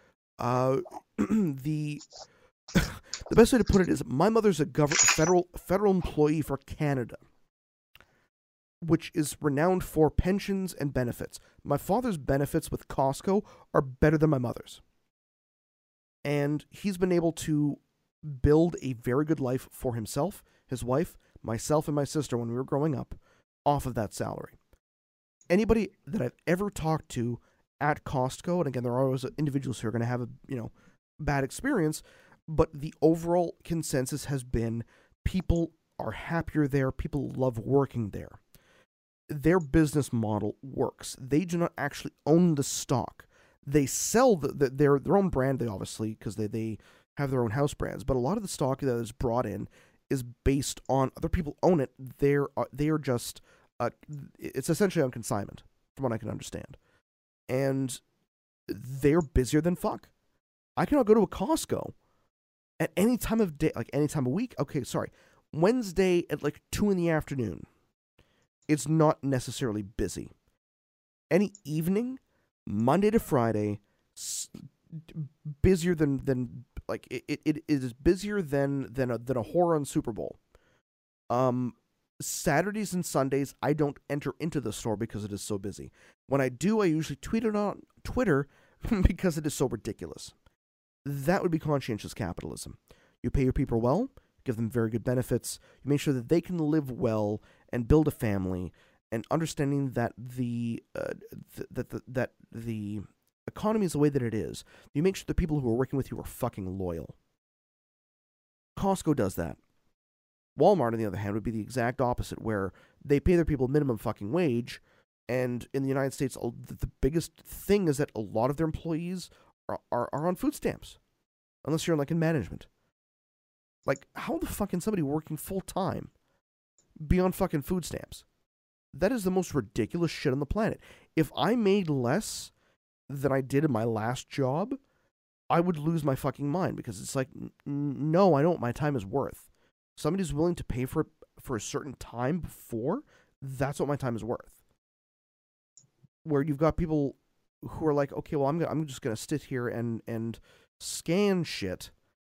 Speaker 1: The best way to put it is my mother's a federal employee for Canada, which is renowned for pensions and benefits. My father's benefits with Costco are better than my mother's. And he's been able to build a very good life for himself, his wife, myself, and my sister when we were growing up off of that salary. Anybody that I've ever talked to at Costco, and again, there are always individuals who are going to have a bad experience, but the overall consensus has been people are happier there, people love working there. Their business model works. They do not actually own the stock. They sell their own brand, they obviously, because they have their own house brands, but a lot of the stock that is brought in is based on other people own it. They are just, it's essentially on consignment, from what I can understand. And they're busier than fuck. I cannot go to a Costco at any time of day, like any time of week. Okay, sorry. Wednesday at like 2 p.m. It's not necessarily busy. Any evening, Monday to Friday, busier than like it is busier than a horror on Super Bowl. Saturdays and Sundays, I don't enter into the store because it is so busy. When I do, I usually tweet it on Twitter because it is so ridiculous. That would be conscientious capitalism. You pay your people well, give them very good benefits, you make sure that they can live well and build a family, and understanding that the economy is the way that it is. You make sure the people who are working with you are fucking loyal. Costco does that. Walmart, on the other hand, would be the exact opposite, where they pay their people minimum fucking wage, and in the United States, the biggest thing is that a lot of their employees are on food stamps, unless you're like in management. Like, how the fuck can somebody working full-time be on fucking food stamps? That is the most ridiculous shit on the planet. If I made less than I did in my last job, I would lose my fucking mind, because it's like, no, I don't. My time is worth. Somebody's willing to pay for it for a certain time before, that's what my time is worth. Where you've got people who are like, okay, well, I'm just going to sit here and scan shit,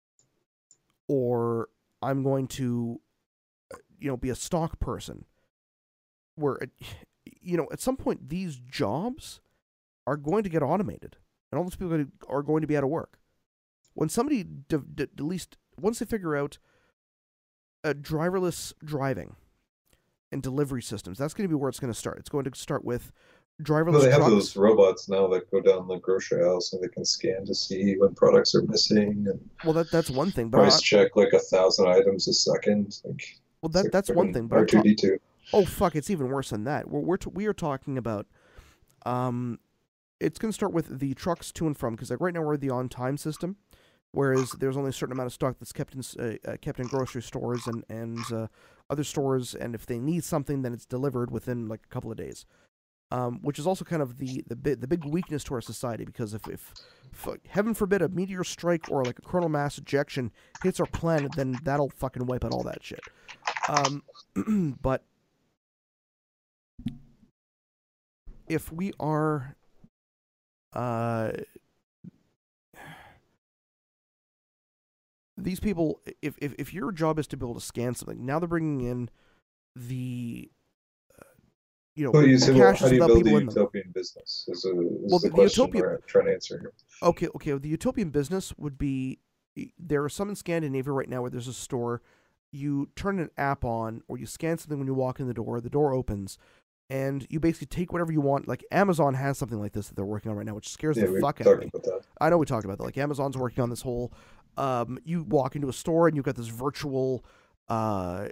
Speaker 1: or I'm going to, be a stock person. Where, at some point, these jobs are going to get automated, and all those people are going to be out of work. When somebody, at least, once they figure out driverless driving and delivery systems, that's going to be where it's going to start. It's going to start with driverless trucks.
Speaker 2: They have those robots now that go down the grocery aisle so they can scan to see when products are missing. And
Speaker 1: well, that's one thing. But
Speaker 2: price check like 1,000 items a second.
Speaker 1: Well, that's one thing. But
Speaker 2: R2D2.
Speaker 1: Oh fuck! It's even worse than that. We are talking about, it's going to start with the trucks to and from, because like right now we're the on-time system, whereas there's only a certain amount of stock that's kept in grocery stores and other stores, and if they need something, then it's delivered within like a couple of days. Which is also kind of the big weakness to our society, because if heaven forbid a meteor strike or like a coronal mass ejection hits our planet, then that'll fucking wipe out all that shit. But if we are these people, if your job is to be able to scan something, now they're bringing in the
Speaker 2: Well, you said, how do you build a
Speaker 1: people in them.
Speaker 2: utopian business? Is
Speaker 1: Well,
Speaker 2: the
Speaker 1: the
Speaker 2: question
Speaker 1: utopian-
Speaker 2: we're trying to answer here.
Speaker 1: Okay. The utopian business would be, there are some in Scandinavia right now where there's a store, you turn an app on, or you scan something when you walk in the door opens, and you basically take whatever you want. Like Amazon has something like this that they're working on right now, which scares the fuck out of me.
Speaker 2: About that.
Speaker 1: I know we talked about that. Like Amazon's working on this whole, you walk into a store and you've got this virtual, what's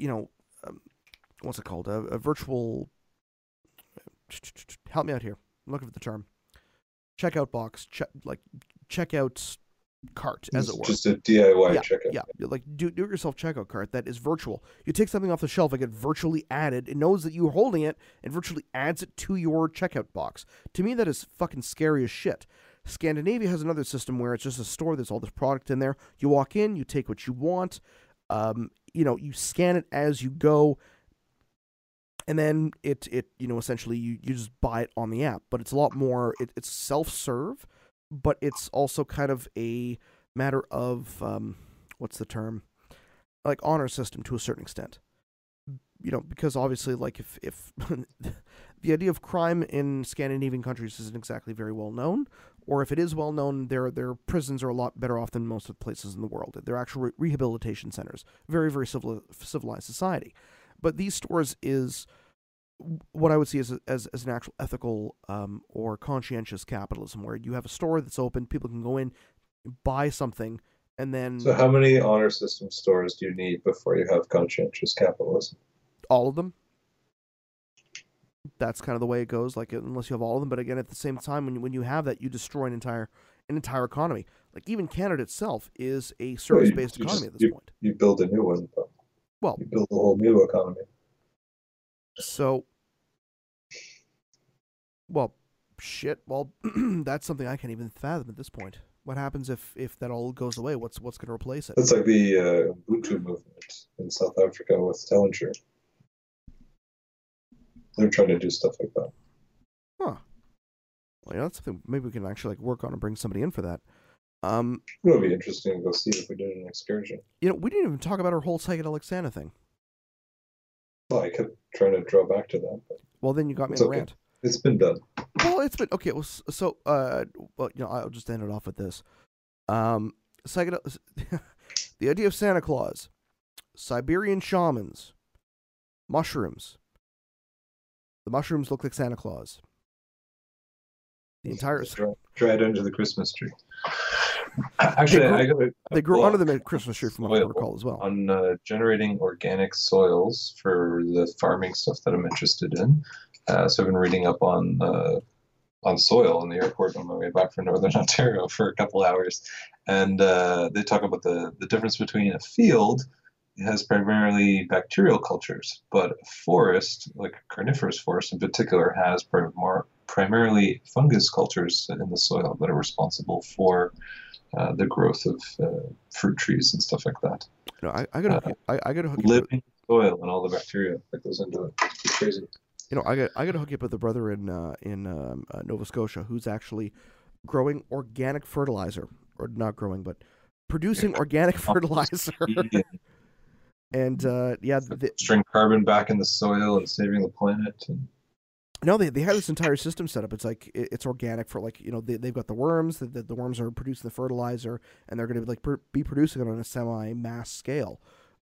Speaker 1: it called? A virtual, help me out here. I'm looking for the term. Checkout box, checkout cart, as it were.
Speaker 2: Just a DIY checkout.
Speaker 1: Yeah, like do-it-yourself checkout cart that is virtual. You take something off the shelf, it gets virtually added. It knows that you're holding it and virtually adds it to your checkout box. To me, that is fucking scary as shit. Scandinavia has another system where it's just a store. There's all this product in there. You walk in, you take what you want. You scan it as you go. and then it essentially you just buy it on the app, but it's a lot more. It's self-serve, but it's also kind of a matter of what's the term, like honor system to a certain extent. Because obviously, like if the idea of crime in Scandinavian countries isn't exactly very well known, or if it is well known, their prisons are a lot better off than most of the places in the world. They're actual rehabilitation centers, very very civilized society. But these stores is what I would see as an actual ethical or conscientious capitalism, where you have a store that's open, people can go in, buy something, and then
Speaker 2: So how many honor system stores do you need before you have conscientious capitalism?
Speaker 1: all of them. That's kind of the way it goes. Like unless you have all of them, but again, at the same time, when you have that, you destroy an entire economy. Like even Canada itself is a service-based economy at this point.
Speaker 2: You build a new one, but
Speaker 1: Well,
Speaker 2: you build a whole new economy.
Speaker 1: so, well, shit. Well, that's something I can't even fathom at this point. What happens if that all goes away? What's going to replace it?
Speaker 2: That's like the Ubuntu movement in South Africa with Tellinger. They're trying to do stuff like that.
Speaker 1: Huh. Well, that's something maybe we can actually work on and bring somebody in for that.
Speaker 2: It would be interesting to go see if we did an excursion.
Speaker 1: We didn't even talk about our whole psychedelic Santa thing.
Speaker 2: Well, I kept trying to draw back to that. But
Speaker 1: well, then you got me on a rant.
Speaker 2: It's been done.
Speaker 1: Well, it's been okay. Well, so I'll just end it off with this. Psychedelic, the idea of Santa Claus, Siberian shamans, mushrooms. The mushrooms look like Santa Claus. The entire
Speaker 2: dried under the Christmas tree. Actually,
Speaker 1: they grow under the Christmas tree, from what I recall as well.
Speaker 2: On generating organic soils for the farming stuff that I'm interested in. So I've been reading up on soil in the airport on my way back from Northern Ontario for a couple hours, and they talk about the difference between a field. It has primarily bacterial cultures, but a forest, like a carnivorous forest in particular, has primarily fungus cultures in the soil that are responsible for the growth of fruit trees and stuff like that.
Speaker 1: I gotta hook
Speaker 2: living soil and all the bacteria that goes into it. It's crazy.
Speaker 1: I gotta hook you up with a brother in Nova Scotia who's actually growing organic fertilizer, or not growing, but producing organic fertilizer. And
Speaker 2: string carbon back in the soil and saving the planet.
Speaker 1: No, they have this entire system set up. It's like it's organic for they've got the worms. The worms are producing the fertilizer, and they're going to be producing it on a semi-mass scale.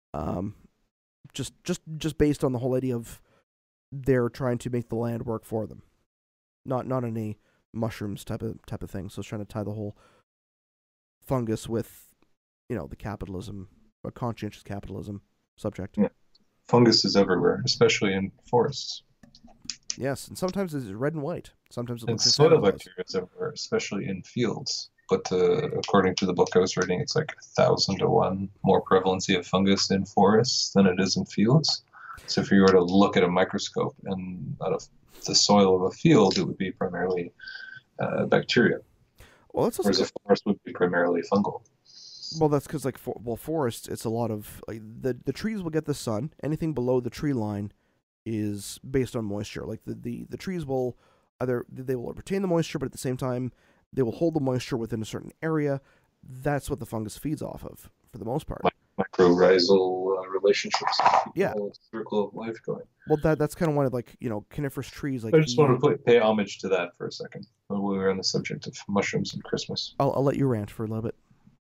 Speaker 1: Just based on the whole idea of they're trying to make the land work for them, not any mushrooms type of thing. So it's trying to tie the whole fungus with the capitalism, or conscientious capitalism subject.
Speaker 2: Yeah. Fungus is everywhere, especially in forests.
Speaker 1: Yes, and sometimes it's red and white. Sometimes it looks like
Speaker 2: soil bacteria is everywhere, especially in fields. But according to the book I was reading, it's like 1,000 to 1 more prevalency of fungus in forests than it is in fields. So if you were to look at a microscope and out of the soil of a field, it would be primarily bacteria.
Speaker 1: Well,
Speaker 2: whereas a forest would be primarily fungal.
Speaker 1: Well, that's because forests, it's a lot of the trees will get the sun. Anything below the tree line is based on moisture. Like the trees will they will retain the moisture, but at the same time they will hold the moisture within a certain area. That's what the fungus feeds off of for the most part.
Speaker 2: Mycorrhizal relationships.
Speaker 1: Yeah,
Speaker 2: circle of life going.
Speaker 1: Well, that's kind of one of coniferous trees.
Speaker 2: I just want to pay homage to that for a second when we were on the subject of mushrooms and Christmas.
Speaker 1: I'll let you rant for a little bit.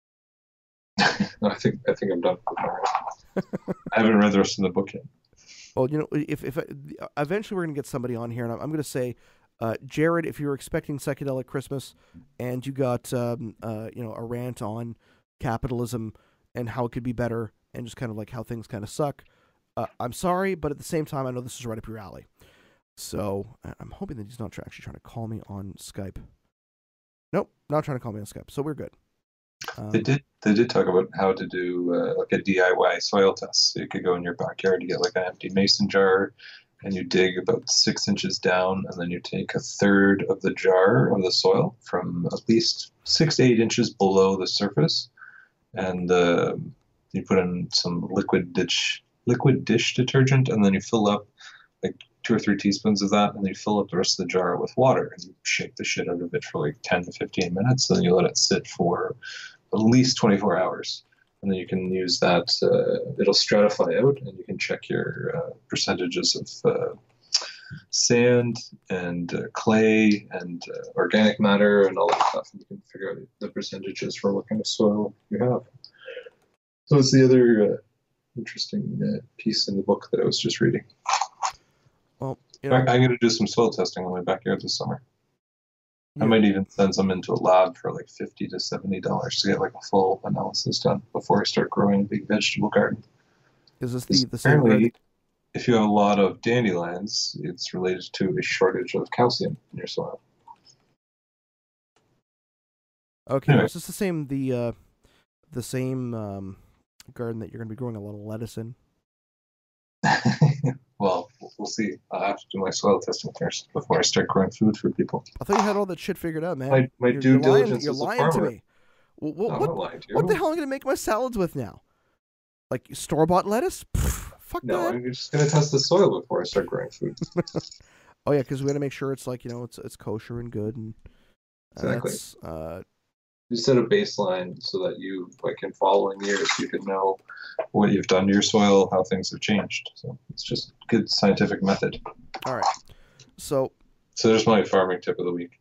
Speaker 2: I think I'm done with my rant. I haven't read the rest of the book yet.
Speaker 1: Well, if eventually we're gonna get somebody on here, and I'm gonna say, Jared, if you're expecting psychedelic Christmas, and you got a rant on capitalism and how it could be better, and just kind of like how things kind of suck, I'm sorry, but at the same time, I know this is right up your alley. So I'm hoping that he's not actually trying to call me on Skype. Nope, not trying to call me on Skype. So we're good.
Speaker 2: They did talk about how to do like a DIY soil test. So you could go in your backyard, you get like an empty mason jar, and you dig about 6 inches down, and then you take a third of the jar of the soil from at least 6 to 8 inches below the surface, and you put in some liquid dish detergent, and then you fill up like 2 or 3 teaspoons of that, and then you fill up the rest of the jar with water, and you shake the shit out of it for like 10 to 15 minutes, and then you let it sit for at least 24 hours. And then you can use that, it'll stratify out, and you can check your percentages of sand and clay and organic matter and all that stuff, and you can figure out the percentages for what kind of soil you have. So it's the other interesting piece in the book that I was just reading.
Speaker 1: Well,
Speaker 2: I'm going to do some soil testing in my backyard this summer. I might even send some into a lab for like $50 to $70 to get like a full analysis done before I start growing a big vegetable garden.
Speaker 1: Is this the same garden?
Speaker 2: If you have a lot of dandelions, it's related to a shortage of calcium in your soil.
Speaker 1: Okay,
Speaker 2: anyway.
Speaker 1: Is this the same garden that you're going to be growing a lot of lettuce in?
Speaker 2: Well, we'll see. I'll have to do my soil testing first before I start growing food for people.
Speaker 1: I thought you had all that shit figured out, man.
Speaker 2: My due diligence
Speaker 1: you're
Speaker 2: as a
Speaker 1: lying
Speaker 2: farmer.
Speaker 1: to me.
Speaker 2: No, I'm not lying to you.
Speaker 1: What the hell am I going to make my salads with now? Like store-bought lettuce? Pfft, fuck
Speaker 2: No,
Speaker 1: that.
Speaker 2: I'm just going to test the soil before I start growing food.
Speaker 1: Oh yeah, because we got to make sure it's like, it's kosher and good, and
Speaker 2: Exactly.
Speaker 1: that's,
Speaker 2: You set a baseline so that you, like in following years, you can know what you've done to your soil, how things have changed. So it's just a good scientific method.
Speaker 1: all right. So
Speaker 2: there's my farming tip of the week.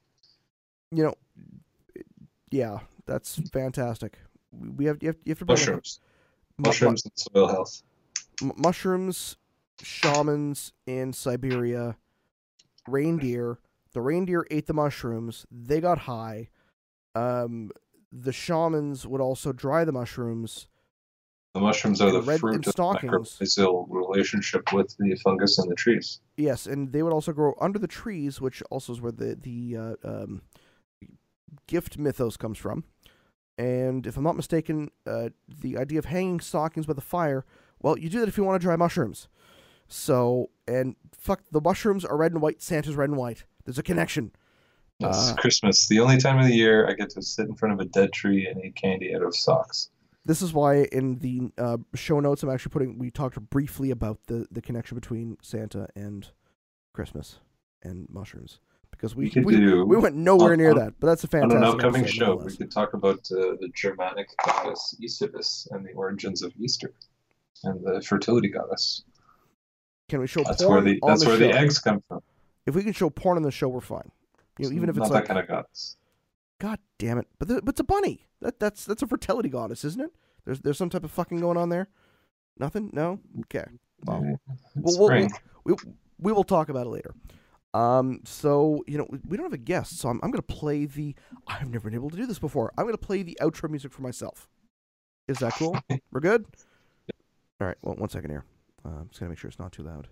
Speaker 1: Yeah, that's fantastic. You have to bring
Speaker 2: Mushrooms. Mushrooms and soil health.
Speaker 1: mushrooms, shamans in Siberia, reindeer. The reindeer ate the mushrooms. They got high. The shamans would also dry the mushrooms.
Speaker 2: The mushrooms are the
Speaker 1: red
Speaker 2: fruit
Speaker 1: in
Speaker 2: of the
Speaker 1: stockings.
Speaker 2: mycorrhizal relationship with the fungus in the trees.
Speaker 1: Yes, and they would also grow under the trees, which also is where the gift mythos comes from. And if I'm not mistaken, the idea of hanging stockings by the fire, well, you do that if you want to dry mushrooms. So, and fuck, the mushrooms are red and white, Santa's red and white. There's a connection.
Speaker 2: It's Christmas, the only time of the year I get to sit in front of a dead tree and eat candy out of socks.
Speaker 1: This is why in the show notes I'm actually we talked briefly about the connection between Santa and Christmas and mushrooms. Because we went nowhere near that, but that's a fantastic
Speaker 2: on an upcoming
Speaker 1: episode,
Speaker 2: show. We could talk about the Germanic goddess Aesopus and the origins of Easter and the fertility goddess.
Speaker 1: Can we show
Speaker 2: That's
Speaker 1: porn
Speaker 2: where
Speaker 1: on the show?
Speaker 2: the eggs come from.
Speaker 1: If we can show porn on the show, we're fine. Even if it's
Speaker 2: not
Speaker 1: like
Speaker 2: that kind of goddess.
Speaker 1: God damn it! But it's a bunny. That's a fertility goddess, isn't it? There's some type of fucking going on there. Nothing? No? Okay. Well, we will talk about it later. So we don't have a guest, so I'm going to play I've never been able to do this before. I'm going to play the outro music for myself. Is that cool? We're good? All right. Well, 1 second here. I'm just going to make sure it's not too loud.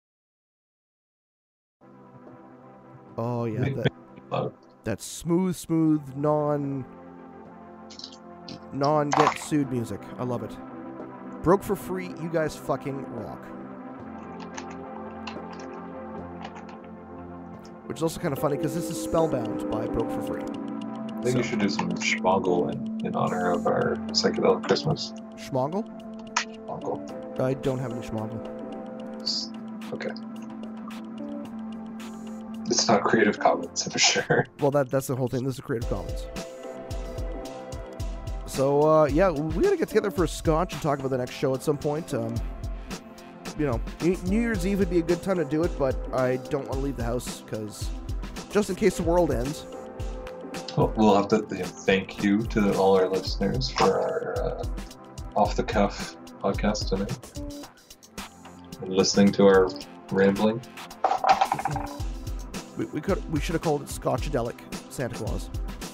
Speaker 1: Oh, yeah. That smooth, non-get sued music. I love it. Broke for free. You guys fucking rock. Which is also kind of funny because this is Spellbound by Broke for Free.
Speaker 2: I think you should do some schmoggle in honor of our psychedelic Christmas.
Speaker 1: Schmoggle?
Speaker 2: Schmoggle.
Speaker 1: I don't have any schmoggle.
Speaker 2: Okay. It's not Creative Commons for sure.
Speaker 1: Well, that's the whole thing. This is Creative Commons. So, yeah, we gotta get together for a scotch and talk about the next show at some point. New Year's Eve would be a good time to do it, but I don't want to leave the house because just in case the world ends.
Speaker 2: Well, we'll have to thank you to all our listeners for our off-the-cuff podcast tonight and listening to our rambling.
Speaker 1: We should have called it Scotchadelic Santa Claus.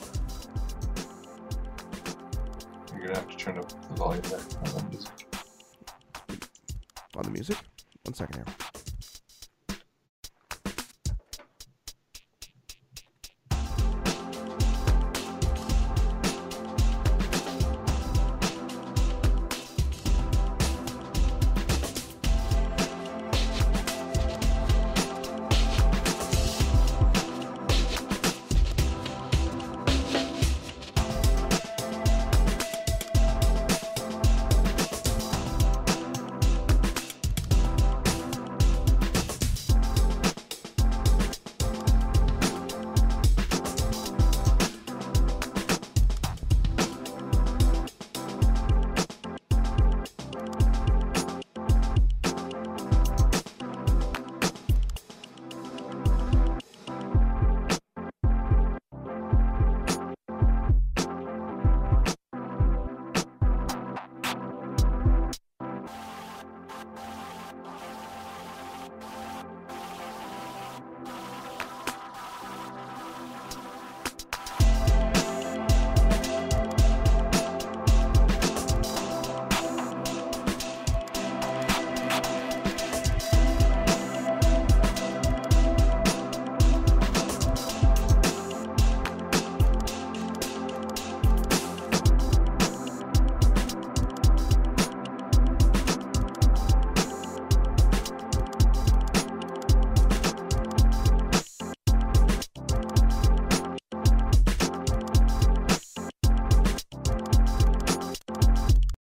Speaker 2: You're gonna have to turn up the volume there on the music.
Speaker 1: On the music? 1 second here.